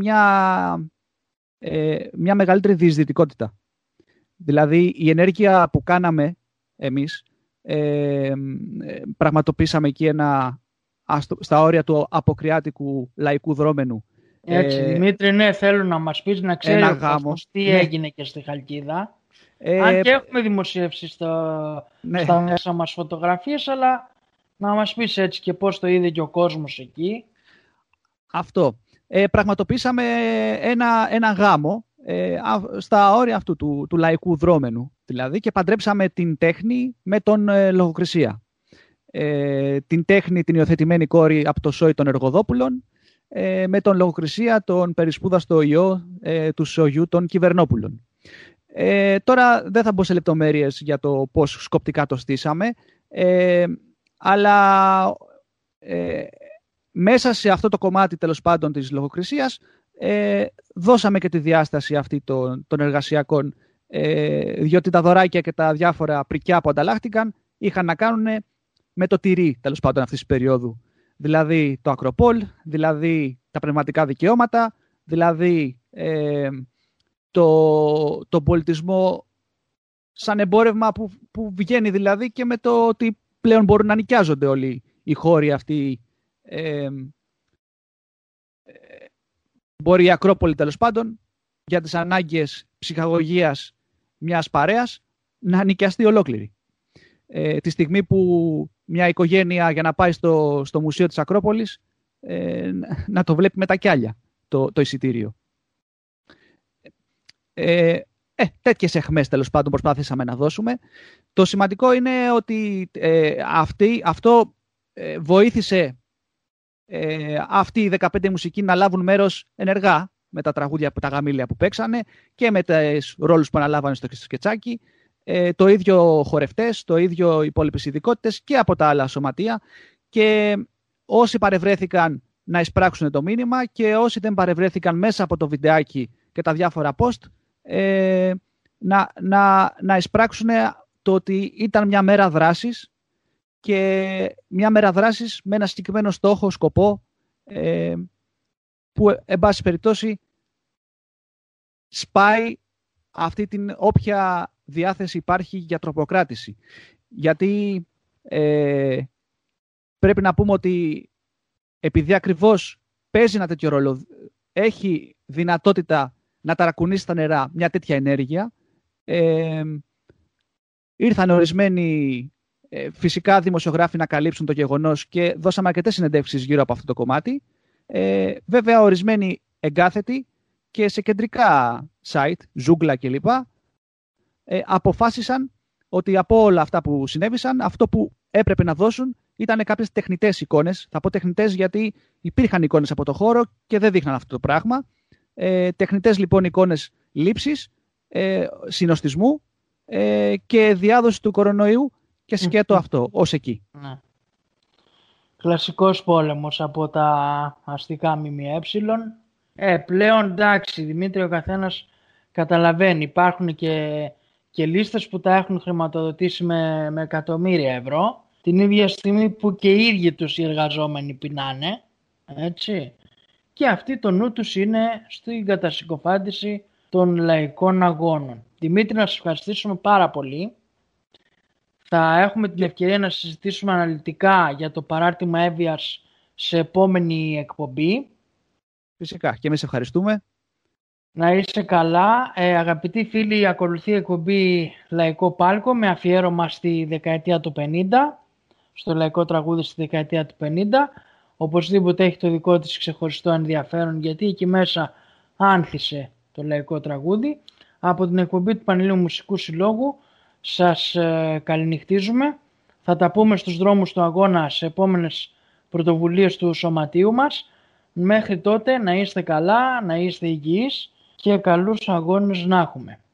μια μεγαλύτερη διεισδυτικότητα. Δηλαδή, η ενέργεια που κάναμε εμείς, πραγματοποίησαμε εκεί στα όρια του αποκριάτικου λαϊκού δρόμενου. Έτσι, Δημήτρη, ναι, θέλω να μας πεις, να ξέρει ο κόσμος τι έγινε και στη Χαλκίδα. Αν και έχουμε δημοσιεύσει στα μέσα μας φωτογραφίες, αλλά να μας πεις έτσι και πώς το είδε και ο κόσμος εκεί. Αυτό. Πραγματοποίησαμε ένα γάμο στα όρια αυτού του λαϊκού δρόμενου, δηλαδή, και παντρέψαμε την τέχνη με τον λογοκρισία. Την τέχνη, την υιοθετημένη κόρη από το σόι των Εργοδόπουλων, με τον λογοκρισία τον περισπούδαστο ιό του σογιού των Κυβερνόπουλων. Τώρα δεν θα μπω σε λεπτομέρειες για το πώς σκοπτικά το στήσαμε, αλλά μέσα σε αυτό το κομμάτι, τέλος πάντων, της λογοκρισίας, δώσαμε και τη διάσταση αυτή των εργασιακών, διότι τα δωράκια και τα διάφορα πρικιά που ανταλλάχτηκαν είχαν να κάνουν με το τυρί, τέλος πάντων, αυτής της περίοδου. Δηλαδή το Ακροπόλ, δηλαδή τα πνευματικά δικαιώματα, δηλαδή το πολιτισμό σαν εμπόρευμα που βγαίνει δηλαδή και με το ότι πλέον μπορούν να νοικιάζονται όλοι οι χώροι αυτοί. Μπορεί η Ακρόπολη, τέλος πάντων, για τις ανάγκες ψυχαγωγίας μιας παρέας να νοικιαστεί ολόκληρη. Τη στιγμή που μια οικογένεια, για να πάει στο μουσείο της Ακρόπολης, να το βλέπει με τα κιάλια το εισιτήριο. Τέτοιες αιχμές, τέλος πάντων, προσπάθησαμε να δώσουμε. Το σημαντικό είναι ότι αυτό βοήθησε αυτοί οι 15 μουσικοί να λάβουν μέρος ενεργά με τα τραγούδια, τα γαμήλια που παίξανε και με τους ρόλους που αναλάβανε στο σκετσάκι. Το ίδιο χορευτές, το ίδιο οι υπόλοιπες ειδικότητες και από τα άλλα σωματεία, και όσοι παρευρέθηκαν να εισπράξουν το μήνυμα και όσοι δεν παρευρέθηκαν μέσα από το βιντεάκι και τα διάφορα post να εισπράξουν το ότι ήταν μια μέρα δράσης, και μια μέρα δράσης με ένα συγκεκριμένο στόχο, σκοπό, που εν πάση περιπτώσει σπάει αυτή την όποια διάθεση υπάρχει για τροποκράτηση. Γιατί πρέπει να πούμε ότι επειδή ακριβώς παίζει ένα τέτοιο ρόλο, έχει δυνατότητα να ταρακουνήσει στα νερά μια τέτοια ενέργεια, ήρθαν ορισμένοι φυσικά δημοσιογράφοι να καλύψουν το γεγονός και δώσαμε αρκετές συνεντεύξεις γύρω από αυτό το κομμάτι. Βέβαια, ορισμένοι εγκάθετοι και σε κεντρικά site, ζούγκλα κλπ, αποφάσισαν ότι από όλα αυτά που συνέβησαν, αυτό που έπρεπε να δώσουν ήταν κάποιες τεχνητές εικόνες. Θα πω τεχνητές γιατί υπήρχαν εικόνες από το χώρο και δεν δείχναν αυτό το πράγμα. Τεχνητές λοιπόν εικόνες λήψης, συνοστισμού και διάδοση του κορονοϊού, και σκέτο αυτό ως εκεί. Ναι. Κλασικός πόλεμος από τα αστικά ΜΜΕ. Πλέον εντάξει, Δημήτρη, ο καθένας καταλαβαίνει. Υπάρχουν και λίστες που τα έχουν χρηματοδοτήσει με εκατομμύρια ευρώ, την ίδια στιγμή που και οι ίδιοι τους οι εργαζόμενοι πεινάνε. Έτσι. Και αυτοί το νου τους είναι στην κατασυκοφάντηση των λαϊκών αγώνων. Δημήτρη, να σας ευχαριστήσουμε πάρα πολύ. Θα έχουμε την ευκαιρία να συζητήσουμε αναλυτικά για το παράρτημα Εύβοιας σε επόμενη εκπομπή. Φυσικά, και εμείς ευχαριστούμε. Να είσαι καλά. Αγαπητοί φίλοι, ακολουθεί η εκπομπή Λαϊκό Πάλκο με αφιέρωμα στη δεκαετία του 50, στο λαϊκό τραγούδι στη δεκαετία του 50. Οπωσδήποτε έχει το δικό της ξεχωριστό ενδιαφέρον, γιατί εκεί μέσα άνθησε το λαϊκό τραγούδι. Από την εκπομπή του Πανελλήνιου Μουσικού Συλλόγου σας καληνυχτίζουμε. Θα τα πούμε στους δρόμους του αγώνα σε επόμενες πρωτοβουλίες του σωματείου μας. Μέχρι τότε να είστε καλά, να είστε υγιείς και καλούς αγώνες να έχουμε.